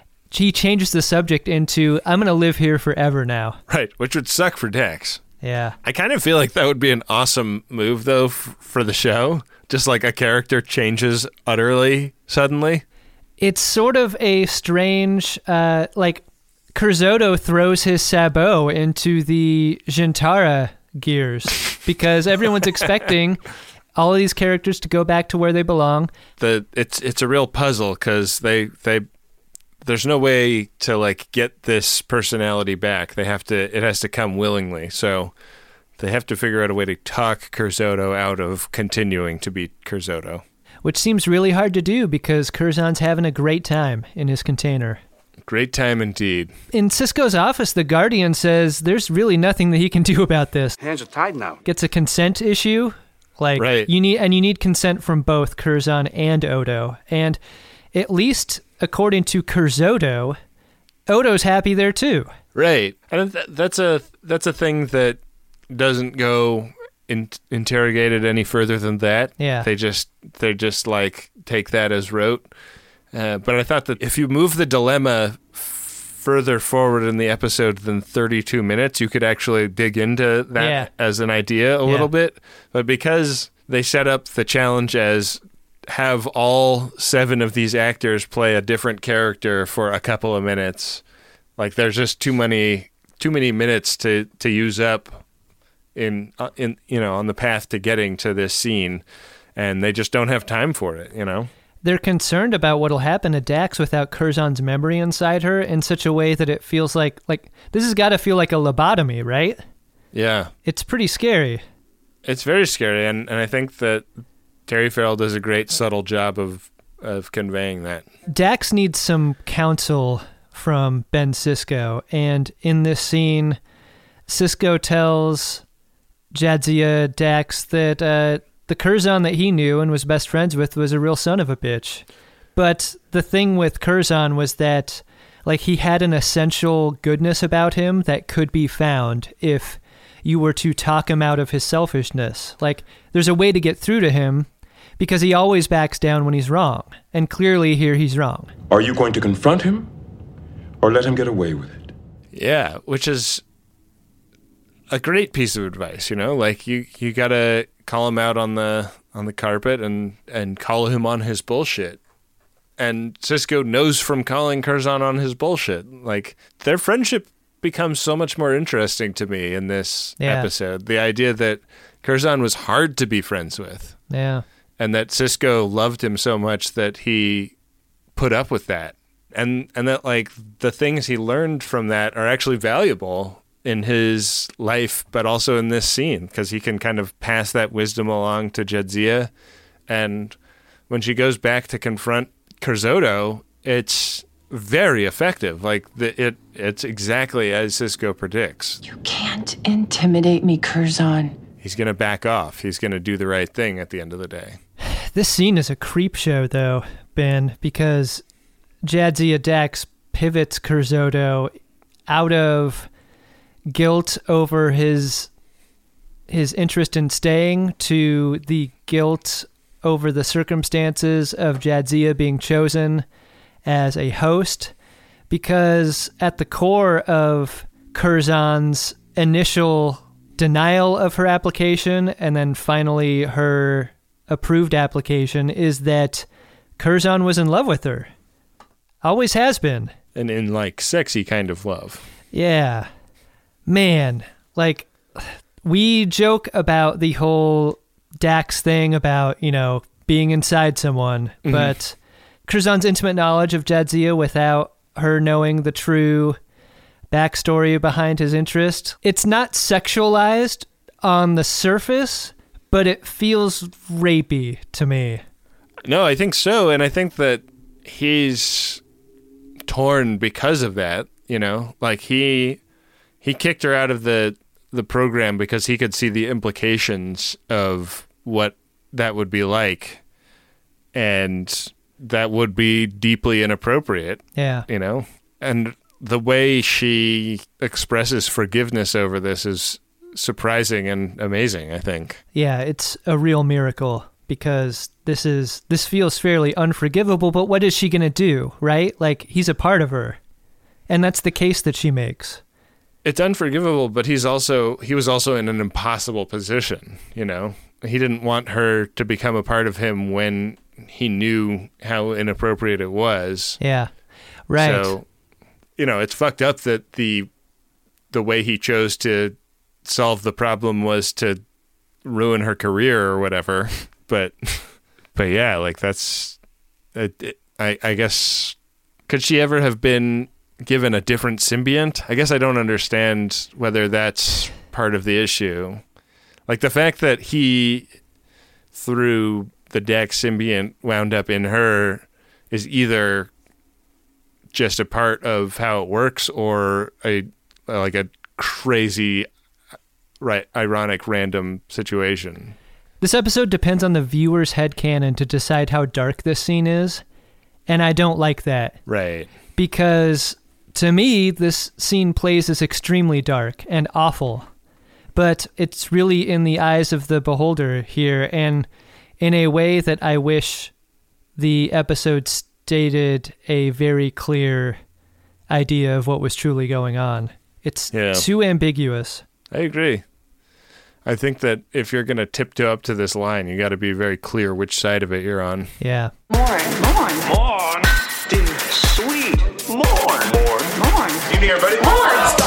he changes the subject into, I'm going to live here forever now. Right, which would suck for Dax. Yeah. I kind of feel like that would be an awesome move, though, f- for the show. Just like a character changes utterly suddenly. It's sort of a strange, uh, like, Curzotto throws his sabot into the Jintara gears because everyone's expecting all of these characters to go back to where they belong. The it's it's a real puzzle because they they there's no way to like get this personality back. They have to it has to come willingly. So they have to figure out a way to talk Curzotto out of continuing to be Curzotto. Which seems really hard to do because Curzon's having a great time in his container. Great time indeed. In Sisko's office, the Guardian says there's really nothing that he can do about this. Hands are tied now. Gets a consent issue. Like right. you need and you need consent from both Curzon and Odo. And at least according to Curzotto, Odo's happy there too. Right. And th- that's a that's a thing that doesn't go in- interrogated any further than that. Yeah. They just they just like take that as rote. Uh, but I thought that if you move the dilemma f- further forward in the episode than thirty-two minutes, you could actually dig into that Yeah. as an idea a Yeah. little bit. But because they set up the challenge as have all seven of these actors play a different character for a couple of minutes, like there's just too many too many minutes to, to use up in uh, in you know on the path to getting to this scene, and they just don't have time for it. You know, they're concerned about what'll happen to Dax without Curzon's memory inside her in such a way that it feels like like this has got to feel like a lobotomy, right? Yeah, it's pretty scary. It's very scary, and, and I think that Terry Farrell does a great subtle job of of conveying that. Dax needs some counsel from Ben Sisko, and in this scene, Sisko tells Jadzia Dax that uh, the Curzon that he knew and was best friends with was a real son of a bitch. But the thing with Curzon was that, like, he had an essential goodness about him that could be found if you were to talk him out of his selfishness. Like, there's a way to get through to him because he always backs down when he's wrong. And clearly here he's wrong. Are you going to confront him or let him get away with it? Yeah, which is a great piece of advice, you know? Like, you, you got to call him out on the on the carpet and, and call him on his bullshit. And Sisko knows from calling Curzon on his bullshit. Like, their friendship becomes so much more interesting to me in this yeah. episode. The idea that Curzon was hard to be friends with. Yeah. And that Sisko loved him so much that he put up with that. And and that, like, the things he learned from that are actually valuable in his life, but also in this scene, because he can kind of pass that wisdom along to Jadzia. And when she goes back to confront Curzotto, it's very effective. Like, the, it it's exactly as Sisko predicts. You can't intimidate me, Curzon. He's going to back off. He's going to do the right thing at the end of the day. This scene is a creep show, though, Ben, because Jadzia Dax pivots Curzotto out of guilt over his his interest in staying to the guilt over the circumstances of Jadzia being chosen as a host, because at the core of Curzon's initial denial of her application and then finally her approved application is that Curzon was in love with her. Always has been. And in, like, sexy kind of love. Yeah. Man, like, we joke about the whole Dax thing about, you know, being inside someone, mm-hmm. but Curzon's intimate knowledge of Jadzia without her knowing the true backstory behind his interest, it's not sexualized on the surface, but it feels rapey to me. No, I think so, and I think that he's torn because of that, you know? Like, he he kicked her out of the the program because he could see the implications of what that would be like, and that would be deeply inappropriate. Yeah. You know? And the way she expresses forgiveness over this is surprising and amazing, I think. Yeah, it's a real miracle, because this is this feels fairly unforgivable, but what is she going to do, right? Like, he's a part of her. And that's the case that she makes. It's unforgivable, but he's also he was also in an impossible position, you know? He didn't want her to become a part of him when he knew how inappropriate it was. Yeah. Right. So, you know, it's fucked up that the the way he chose to solve the problem was to ruin her career or whatever. But, but yeah, like, that's, it, it, I, I guess, could she ever have been given a different symbiont? I guess I don't understand whether that's part of the issue. Like, the fact that he, through the Dax symbiont, wound up in her is either just a part of how it works or a like a crazy, right, ironic, random situation. This episode depends on the viewer's headcanon to decide how dark this scene is, and I don't like that. Right. Because, to me, this scene plays as extremely dark and awful, but it's really in the eyes of the beholder here, and in a way that I wish the episode stated a very clear idea of what was truly going on. It's yeah. too ambiguous. I agree. I think that if you're going to tiptoe up to this line, you got to be very clear which side of it you're on. Yeah. More, more, more. Dude, sweet. More, more, more. You need everybody? More. Stop.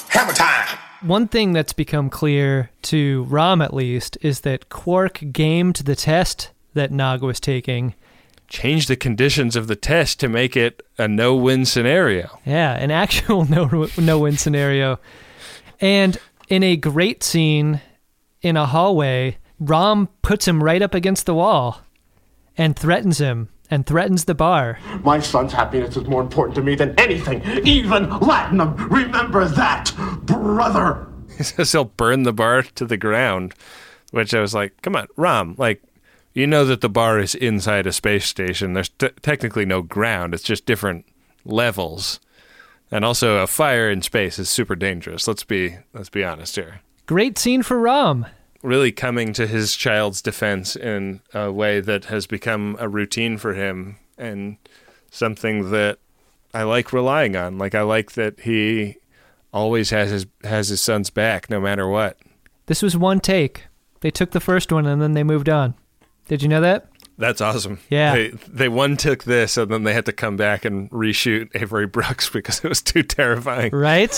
Hammer time! One thing that's become clear to Rom, at least, is that Quark gamed the test that Nog was taking. Change the conditions of the test to make it a no-win scenario. Yeah, an actual no no-win scenario. And in a great scene in a hallway, Rom puts him right up against the wall and threatens him and threatens the bar. My son's happiness is more important to me than anything, even Latinum. Remember that, brother. He says he'll burn the bar to the ground, which I was like, come on, Rom, like, you know that the bar is inside a space station. There's t- technically no ground. It's just different levels. And also a fire in space is super dangerous. Let's be let's be honest here. Great scene for Rom. Really coming to his child's defense in a way that has become a routine for him and something that I like relying on. Like, I like that he always has his has his son's back no matter what. This was one take. They took the first one and then they moved on. Did you know that? That's awesome. Yeah. They, they one took this and then they had to come back and reshoot Avery Brooks because it was too terrifying. Right?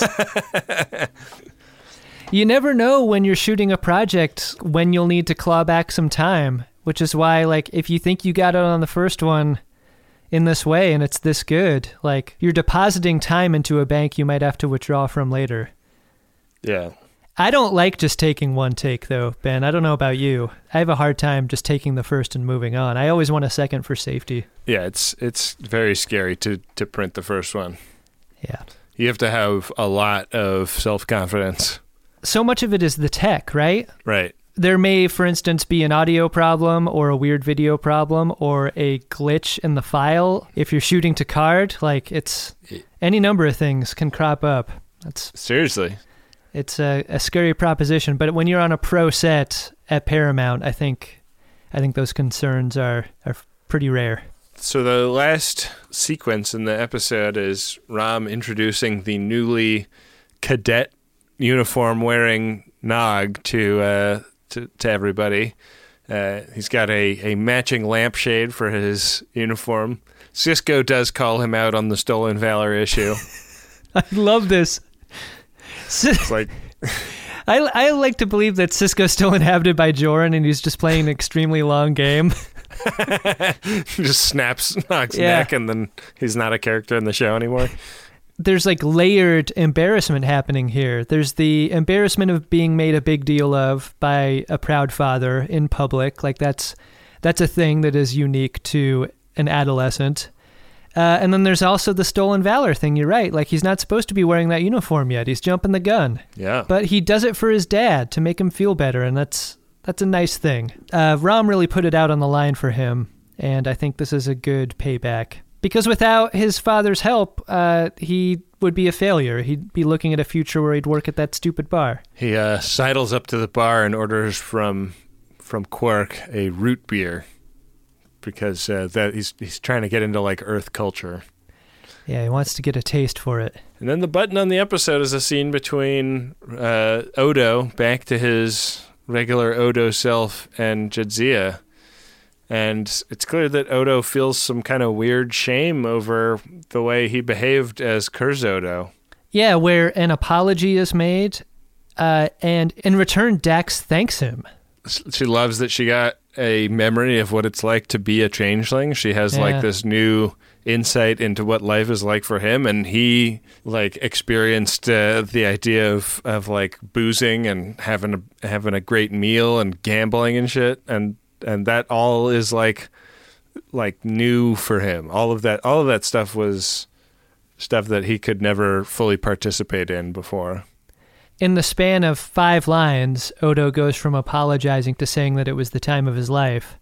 You never know when you're shooting a project when you'll need to claw back some time, which is why, like, if you think you got it on the first one in this way and it's this good, like, you're depositing time into a bank you might have to withdraw from later. Yeah. I don't like just taking one take, though, Ben. I don't know about you. I have a hard time just taking the first and moving on. I always want a second for safety. Yeah, it's it's very scary to, to print the first one. Yeah. You have to have a lot of self-confidence. So much of it is the tech, right? Right. There may, for instance, be an audio problem or a weird video problem or a glitch in the file. If you're shooting to card, like, it's any number of things can crop up. That's Seriously. It's a, a scary proposition, but when you're on a pro set at Paramount, I think I think those concerns are, are pretty rare. So the last sequence in the episode is Rom introducing the newly cadet uniform wearing Nog to uh, to, to everybody. Uh, he's got a, a matching lampshade for his uniform. Sisko does call him out on the Stolen Valor issue. I love this. It's like I, I like to believe that Sisko's still inhabited by Joran and he's just playing an extremely long game. Just snaps Nog's Yeah. neck and then he's not a character in the show anymore. There's like layered embarrassment happening here. There's the embarrassment of being made a big deal of by a proud father in public. Like that's that's a thing that is unique to an adolescent. Uh, and then there's also the Stolen Valor thing. You're right. Like, he's not supposed to be wearing that uniform yet. He's jumping the gun. Yeah. But he does it for his dad to make him feel better, and that's that's a nice thing. Uh, Rom really put it out on the line for him, and I think this is a good payback. Because without his father's help, uh, he would be a failure. He'd be looking at a future where he'd work at that stupid bar. He uh, sidles up to the bar and orders from from Quark a root beer. Because uh, that he's he's trying to get into like Earth culture. Yeah, he wants to get a taste for it. And then the button on the episode is a scene between uh, Odo, back to his regular Odo self, and Jadzia. And it's clear that Odo feels some kind of weird shame over the way he behaved as Kurz-Odo. Yeah, where an apology is made, uh, and in return, Dax thanks him. She loves that she got a memory of what it's like to be a changeling. She has Yeah. like this new insight into what life is like for him, and he like experienced uh, the idea of, of like boozing and having a having a great meal and gambling and shit, and and that all is like like new for him. All of that all of that stuff was stuff that he could never fully participate in before. In the span of five lines, Odo goes from apologizing to saying that it was the time of his life.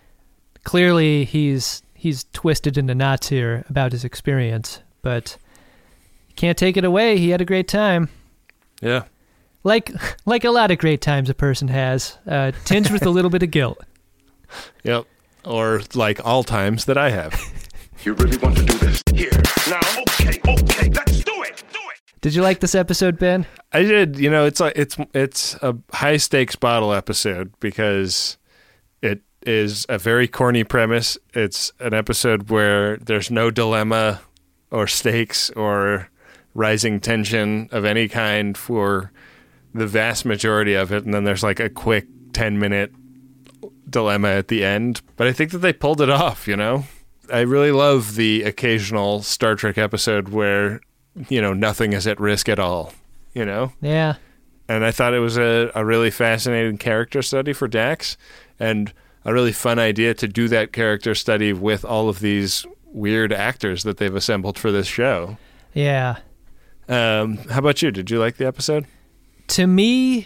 Clearly, he's he's twisted into knots here about his experience, but can't take it away. He had a great time. Yeah. Like like a lot of great times a person has, uh, tinged with a little bit of guilt. Yep. Or like all times that I have. You really want to do this? Here. Now, okay, okay, let's do it! Do it! Did you like this episode, Ben? I did. You know, it's like it's it's a high stakes bottle episode because it is a very corny premise. It's an episode where there's no dilemma or stakes or rising tension of any kind for the vast majority of it, and then there's like a quick ten-minute dilemma at the end. But I think that they pulled it off, you know? I really love the occasional Star Trek episode where, you know, nothing is at risk at all, you know? Yeah. And I thought it was a, a really fascinating character study for Dax, and a really fun idea to do that character study with all of these weird actors that they've assembled for this show. Yeah. Um, how about you? Did you like the episode? To me,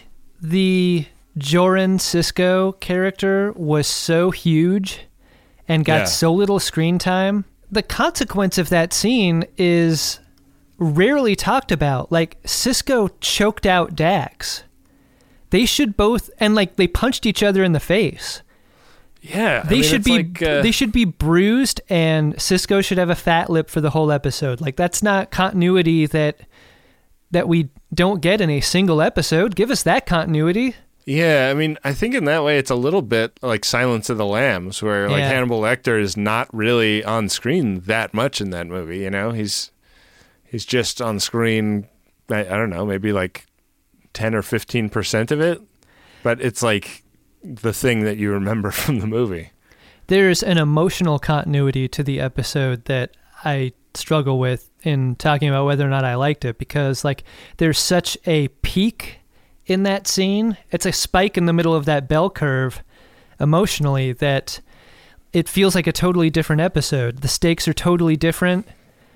the Joran Sisko character was so huge and got Yeah. so little screen time. The consequence of that scene is rarely talked about. Like, Sisko choked out Dax. They should both, and like they punched each other in the face. Yeah, I They mean, should it's be like, uh, they should be bruised, and Sisko should have a fat lip for the whole episode. Like, that's not continuity that that we don't get in a single episode. Give us that continuity. Yeah, I mean, I think in that way it's a little bit like Silence of the Lambs, where like Yeah. Hannibal Lecter is not really on screen that much in that movie. You know, he's he's just on screen. I, I don't know, maybe like ten or fifteen percent of it, but it's like the thing that you remember from the movie. There's an emotional continuity to the episode that I struggle with in talking about whether or not I liked it, because like there's such a peak in that scene. It's a spike in the middle of that bell curve emotionally that it feels like a totally different episode. The stakes are totally different,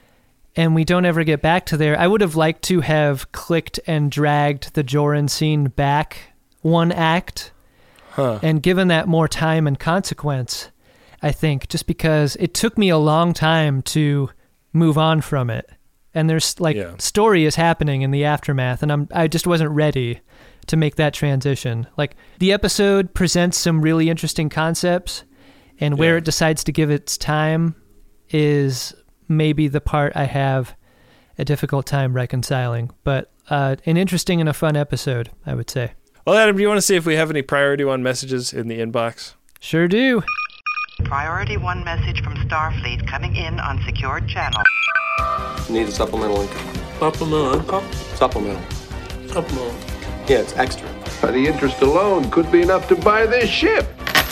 and we don't ever get back to there. I would have liked to have clicked and dragged the Joran scene back one act Huh. and given that more time and consequence, I think, just because it took me a long time to move on from it. And there's like Yeah. story is happening in the aftermath, and I'm I just wasn't ready to make that transition. Like, the episode presents some really interesting concepts, and where Yeah. it decides to give its time is maybe the part I have a difficult time reconciling. But uh, an interesting and a fun episode, I would say. Well, Adam, do you want to see if we have any priority one messages in the inbox? Sure do. Priority one message from Starfleet coming in on secured channel. Need a supplemental income. Supplemental income? Supplemental. Supplemental. Yeah, it's extra. But the interest alone could be enough to buy this ship.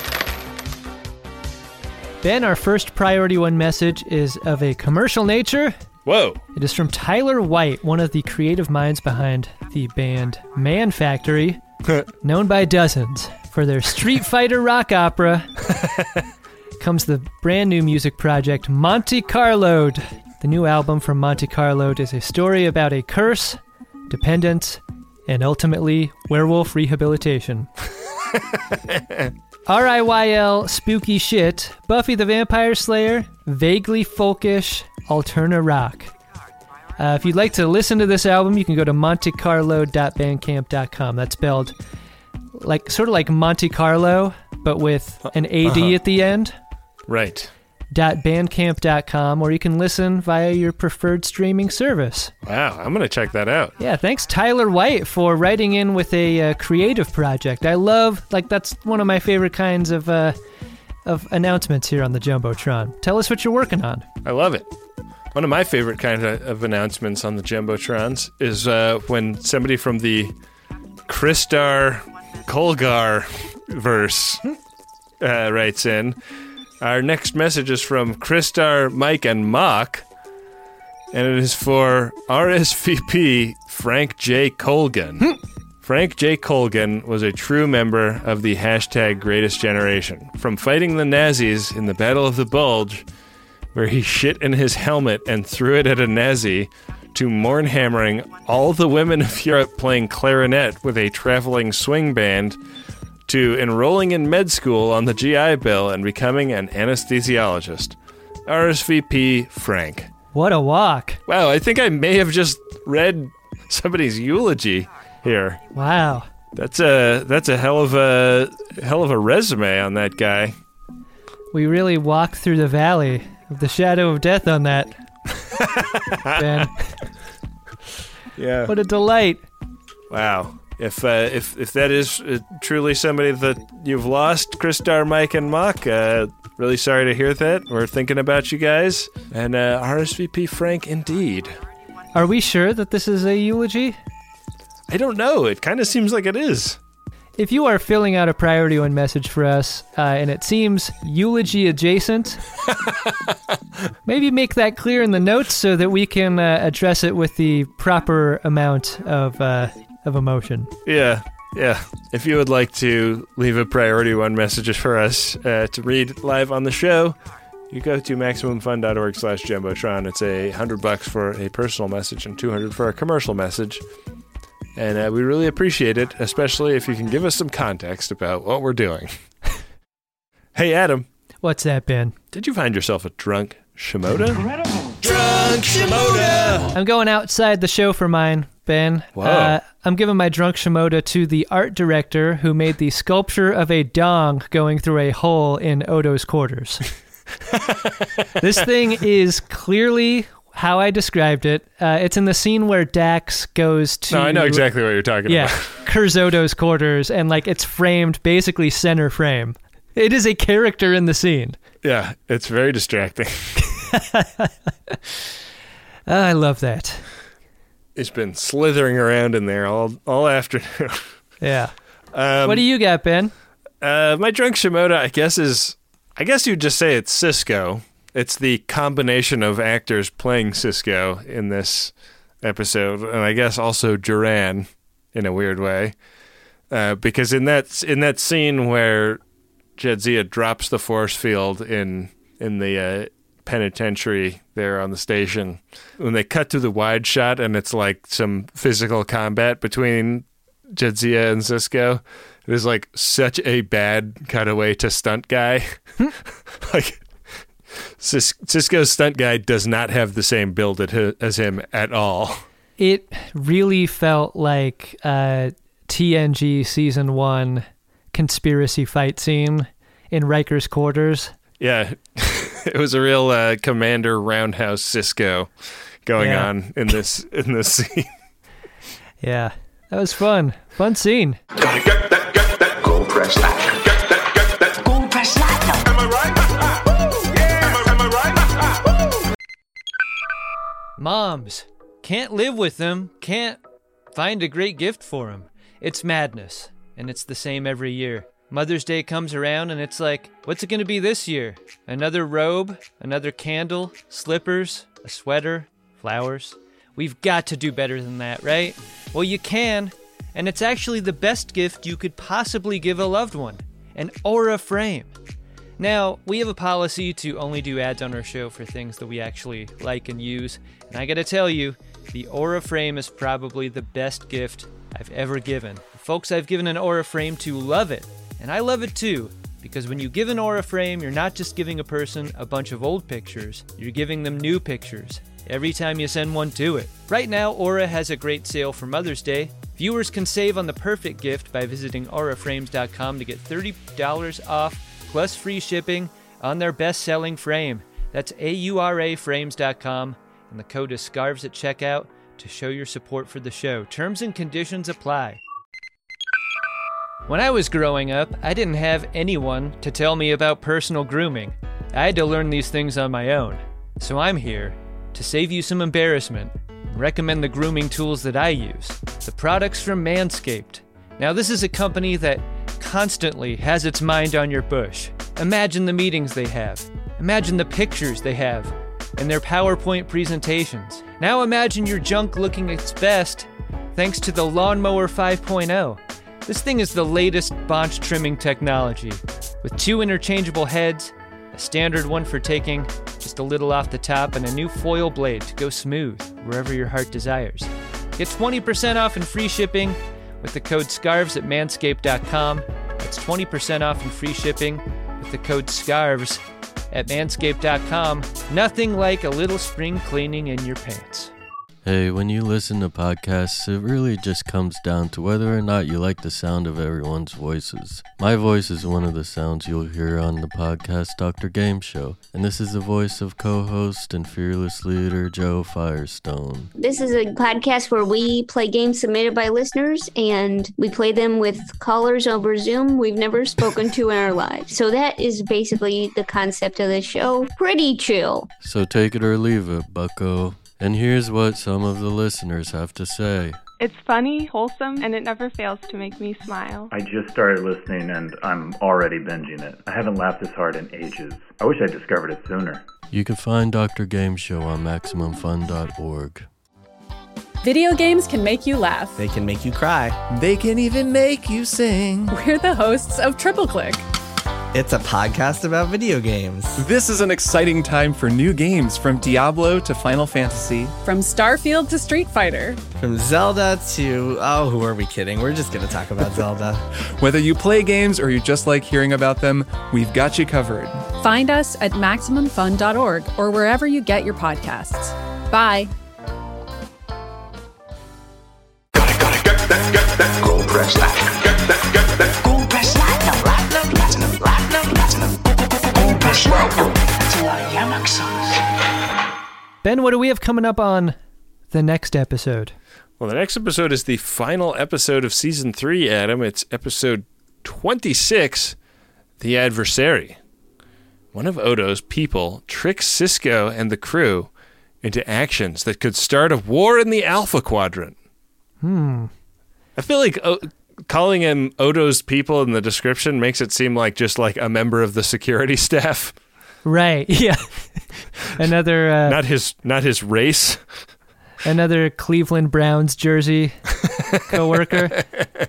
Ben, our first priority one message is of a commercial nature. Whoa. It is from Tyler White, one of the creative minds behind the band Man Factory, known by dozens for their Street Fighter rock opera. Comes the brand new music project Monte Carlo. The new album from Monte Carlo is a story about a curse, dependence, and ultimately werewolf rehabilitation. R I Y L spooky shit, Buffy the Vampire Slayer, vaguely folkish, alterna rock. Uh, if you'd like to listen to this album, you can go to monte carlo dot bandcamp dot com. That's spelled like sort of like Monte Carlo, but with an A D Uh-huh. at the end. Right. dot bandcamp dot com, or you can listen via your preferred streaming service. Wow, I'm going to check that out. Yeah, thanks Tyler White for writing in with a uh, creative project. I love, like, that's one of my favorite kinds of uh, of announcements here on the Jumbotron. Tell us what you're working on. I love it. One of my favorite kinds of, of announcements on the Jumbotrons is uh, when somebody from the Kristar Kolgar verse uh, writes in. Our next message is from Kristar, Mike, and Mock, and it is for R S V P Frank J. Colgan. Frank J. Colgan was a true member of the hashtag Greatest Generation. From fighting the Nazis in the Battle of the Bulge, where he shit in his helmet and threw it at a Nazi, to morn hammering all the women of Europe playing clarinet with a traveling swing band, to enrolling in med school on the G I Bill and becoming an anesthesiologist. R S V P Frank. What a walk. Wow, I think I may have just read somebody's eulogy here. Wow. That's a that's a hell of a hell of a resume on that guy. We really walk through the valley of the shadow of death on that. Ben. Yeah. What a delight. Wow. If uh, if if that is uh, truly somebody that you've lost, Kristar, Mike, and Mock, uh, really sorry to hear that. We're thinking about you guys. And uh, R S V P Frank, indeed. Are we sure that this is a eulogy? I don't know. It kind of seems like it is. If you are filling out a priority one message for us, uh, and it seems eulogy adjacent, maybe make that clear in the notes so that we can uh, address it with the proper amount of uh, of emotion. Yeah, yeah. If you would like to leave a priority one message for us uh, to read live on the show, you go to MaximumFun.org slash Jumbotron. It's a hundred bucks for a personal message and two hundred for a commercial message. And uh, we really appreciate it, especially if you can give us some context about what we're doing. Hey, Adam. What's that, Ben? Did you find yourself a drunk Shimoda? Incredible. Drunk Shimoda! I'm going outside the show for mine, Ben. Whoa. Uh, I'm giving my drunk Shimoda to the art director who made the sculpture of a dong going through a hole in Odo's quarters. This thing is clearly how I described it. Uh, it's in the scene where Dax goes to... No, I know exactly what you're talking yeah, about. Kurzoto's quarters, and like it's framed basically center frame. It is a character in the scene. Yeah, it's very distracting. I love that. It's been slithering around in there all all afternoon. Yeah. Um, what do you got, Ben? Uh, my drunk Shimoda, I guess, is... I guess you'd just say it's Cisco. It's the combination of actors playing Cisco in this episode, and I guess also Duran in a weird way, uh, because in that in that scene where Jadzia drops the force field in in the uh, penitentiary there on the station, when they cut to the wide shot and it's like some physical combat between Jadzia and Cisco, it is like such a bad cutaway to stunt guy, like. Cis- Cisco's stunt guy does not have the same build as him at all. It really felt like a T N G season one conspiracy fight scene in Riker's quarters. Yeah, it was a real uh, Commander Roundhouse Cisco going yeah. on in this in this scene. Yeah, that was fun. Fun scene. Gotta get that, get that, go press that, get that, get that, go press that. Am I right? Moms, can't live with them, can't find a great gift for them. It's madness, and it's the same every year. Mother's Day comes around, and it's like, what's it going to be this year? Another robe, another candle, slippers, a sweater, flowers. We've got to do better than that, right? Well, you can, and it's actually the best gift you could possibly give a loved one, an Aura frame. Now, we have a policy to only do ads on our show for things that we actually like and use, and I gotta tell you, the Aura frame is probably the best gift I've ever given. The folks I've given an Aura frame to love it, and I love it too, because when you give an Aura frame, you're not just giving a person a bunch of old pictures, you're giving them new pictures every time you send one to it. Right now, Aura has a great sale for Mother's Day. Viewers can save on the perfect gift by visiting aura frames dot com to get thirty dollars off plus free shipping on their best-selling frame. That's A U R A frames dot com, and the code is SCARVES at checkout to show your support for the show. Terms and conditions apply. When I was growing up, I didn't have anyone to tell me about personal grooming. I had to learn these things on my own. So I'm here to save you some embarrassment and recommend the grooming tools that I use. The products from Manscaped. Now, this is a company that constantly has its mind on your bush. Imagine the meetings they have. Imagine the pictures they have and their PowerPoint presentations. Now imagine your junk looking its best thanks to the Lawnmower five point oh. This thing is the latest bonch trimming technology with two interchangeable heads, a standard one for taking just a little off the top, and a new foil blade to go smooth wherever your heart desires. Get twenty percent off and free shipping with the code SCARVES at manscaped dot com. That's twenty percent off and free shipping with the code SCARVES at manscaped dot com. Nothing like a little spring cleaning in your pants. Hey, when you listen to podcasts, it really just comes down to whether or not you like the sound of everyone's voices. My voice is one of the sounds you'll hear on the podcast Doctor Game Show, and this is the voice of co-host and fearless leader Joe Firestone. This is a podcast where we play games submitted by listeners, and we play them with callers over Zoom we've never spoken to in our lives. So that is basically the concept of the show. Pretty chill. So take it or leave it, bucko. And here's what some of the listeners have to say. It's funny, wholesome, and it never fails to make me smile. I just started listening and I'm already binging it. I haven't laughed this hard in ages. I wish I discovered it sooner. You can find Doctor Game Show on Maximum Fun dot org. Video games can make you laugh. They can make you cry. They can even make you sing. We're the hosts of Triple Click. It's a podcast about video games. This is an exciting time for new games, from Diablo to Final Fantasy. From Starfield to Street Fighter. From Zelda to... Oh, who are we kidding? We're just going to talk about Zelda. Whether you play games or you just like hearing about them, we've got you covered. Find us at Maximum Fun dot org or wherever you get your podcasts. Bye. Go press that. Get that, get that. Go press platinum, platinum, platinum, platinum, platinum. Go press platinum. To our Yamaxons. Ben, what do we have coming up on the next episode? Well, the next episode is the final episode of season three, Adam. It's episode twenty-six, The Adversary. One of Odo's people tricks Cisco and the crew into actions that could start a war in the Alpha Quadrant. Hmm. I feel like o- calling him Odo's people in the description makes it seem like just like a member of the security staff. Right, yeah. another... Uh, not his not his race. Another Cleveland Browns jersey coworker.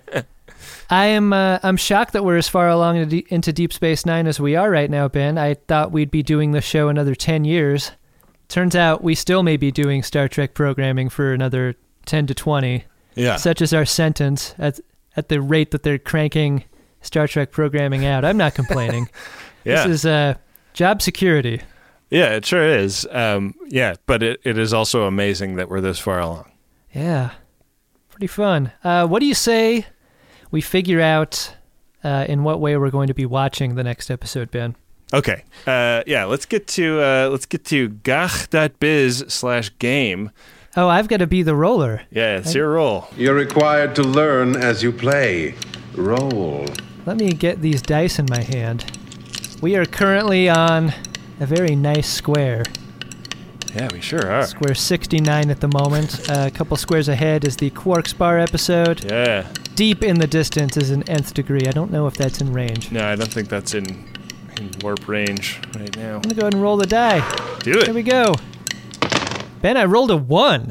I am uh, I'm shocked that we're as far along into, into Deep Space Nine as we are right now, Ben. I thought we'd be doing the show another ten years. Turns out we still may be doing Star Trek programming for another ten to twenty. Yeah. Such as our sentence at at the rate that they're cranking Star Trek programming out. I'm not complaining. Yeah. This is uh, job security. Yeah, it sure is. Um, yeah, but it, it is also amazing that we're this far along. Yeah. Pretty fun. Uh, what do you say we figure out uh, in what way we're going to be watching the next episode, Ben? Okay. Uh, yeah, let's get to uh, let's get to gach.biz slash game. Oh, I've got to be the roller. Yeah, it's I, your role. You're required to learn as you play. Roll. Let me get these dice in my hand. We are currently on a very nice square. Yeah, we sure are. Square sixty-nine at the moment. Uh, a couple squares ahead is the Quarks Bar episode. Yeah. Deep in the distance is an nth degree. I don't know if that's in range. No, I don't think that's in, in warp range right now. I'm going to go ahead and roll the die. Do it. Here we go. Ben, I rolled a one.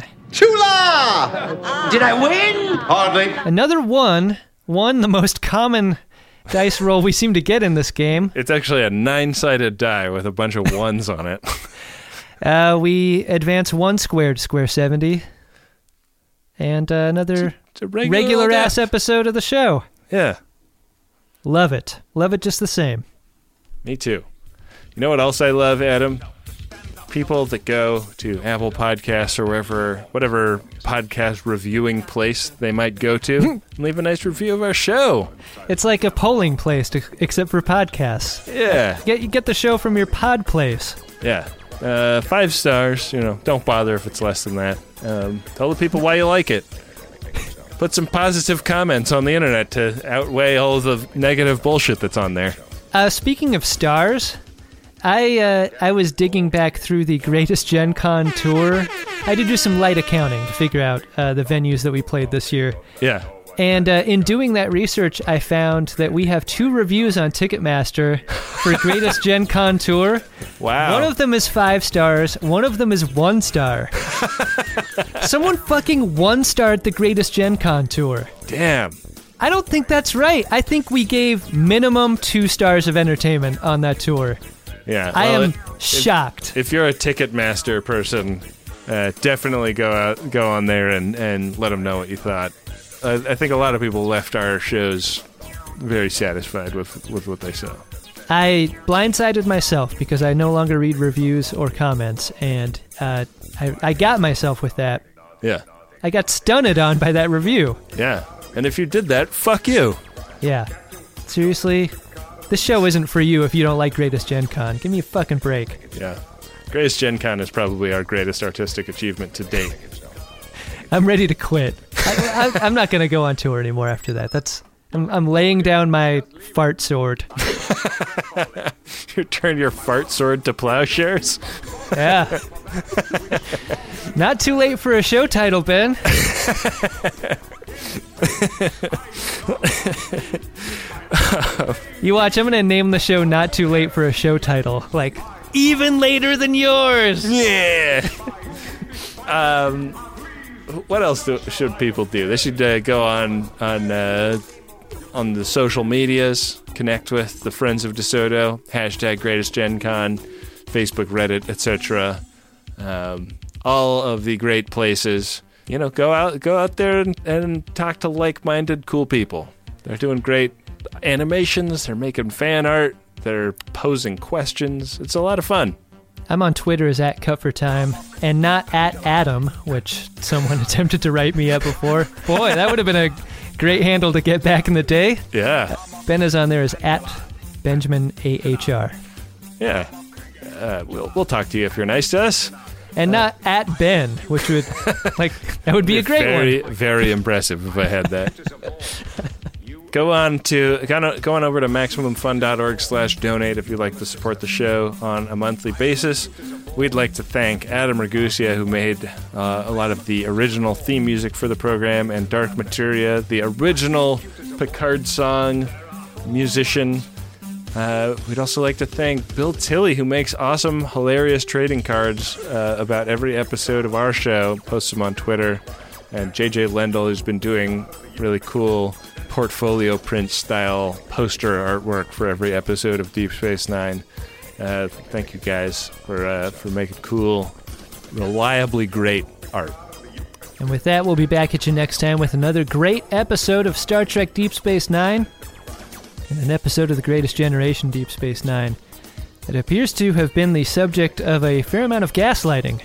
Chula! Did I win? Hardly. Another one. One, the most common dice roll we seem to get in this game. It's actually a nine-sided die with a bunch of ones on it. Uh, we advance one square to square seventy. And uh, another it's a regular, regular ass episode of the show. Yeah. Love it. Love it just the same. Me too. You know what else I love, Adam? People that go to Apple Podcasts or wherever, whatever podcast reviewing place they might go to, and leave a nice review of our show. It's like a polling place, to, except for podcasts. Yeah. Get you get the show from your pod place. Yeah. Uh, five stars. You know, don't bother if it's less than that. Um, tell the people why you like it. Put some positive comments on the internet to outweigh all the negative bullshit that's on there. Uh, speaking of stars, I uh, I was digging back through the Greatest Gen Con tour. I had to do some light accounting to figure out uh, the venues that we played this year. Yeah. And uh, in doing that research, I found that we have two reviews on Ticketmaster for Greatest Gen Con tour. Wow. One of them is five stars. One of them is one star. Someone fucking one-starred the Greatest Gen Con tour. Damn. I don't think that's right. I think we gave minimum two stars of entertainment on that tour. Yeah, I well, am if, shocked. If you're a Ticketmaster person, uh, definitely go out, go on there and, and let them know what you thought. Uh, I think a lot of people left our shows very satisfied with, with what they saw. I blindsided myself because I no longer read reviews or comments, and uh, I, I got myself with that. Yeah. I got stunned on by that review. Yeah, and if you did that, fuck you. Yeah. Seriously? This show isn't for you if you don't like Greatest Gen Con. Give me a fucking break. Yeah. Greatest Gen Con is probably our greatest artistic achievement to date. I'm ready to quit. I, I, I'm not going to go on tour anymore after that. That's I'm, I'm laying down my fart sword. You turn your fart sword to plowshares? Yeah. Not too late for a show title, Ben. You watch, I'm going to name the show Not Too Late for a Show Title. Like, even later than yours. Yeah. um, what else do, should people do? They should uh, go on on uh, on the social medias, connect with the Friends of DeSoto, hashtag Greatest Gen Con, Facebook, Reddit, et cetera. Um, all of the great places. You know, go out, go out there and, and talk to like-minded, cool people. They're doing great animations. They're making fan art. They're posing questions. It's a lot of fun. I'm on Twitter as at Cut for Time, and not at Adam, which someone attempted to write me up before. Boy, that would have been a great handle to get back in the day. Yeah. Ben is on there as at Benjamin A H R. Yeah. Uh, we'll we'll talk to you if you're nice to us. And not at Ben, which would, like, that would be a great very, one. Very, very impressive if I had that. Go on to go on over to MaximumFun.org slash donate if you'd like to support the show on a monthly basis. We'd like to thank Adam Ragusia, who made uh, a lot of the original theme music for the program, and Dark Materia, the original Picard song musician. Uh, we'd also like to thank Bill Tilley, who makes awesome, hilarious trading cards uh, about every episode of our show, posts them on Twitter, and J J Lendl, who's been doing really cool portfolio print style poster artwork for every episode of Deep Space Nine. Uh, thank you guys for uh, for making cool, reliably great art. And with that, we'll be back at you next time with another great episode of Star Trek Deep Space Nine, and an episode of The Greatest Generation Deep Space Nine that appears to have been the subject of a fair amount of gaslighting.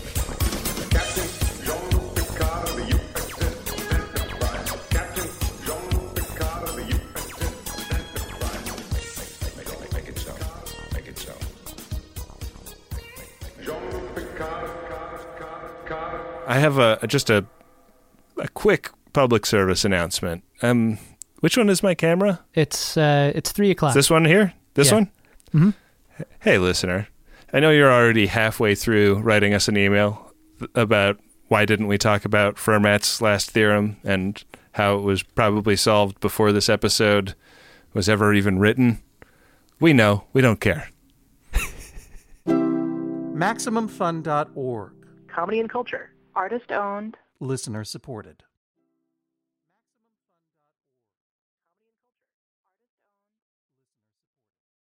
I have a just a a quick public service announcement. Um, which one is my camera? It's uh, it's three o'clock. This one here? This Yeah. one? Mm-hmm. Hey, listener. I know you're already halfway through writing us an email about why didn't we talk about Fermat's last theorem and how it was probably solved before this episode was ever even written. We know. We don't care. Maximum Fun dot org. Comedy and culture. Artist owned. Listener supported.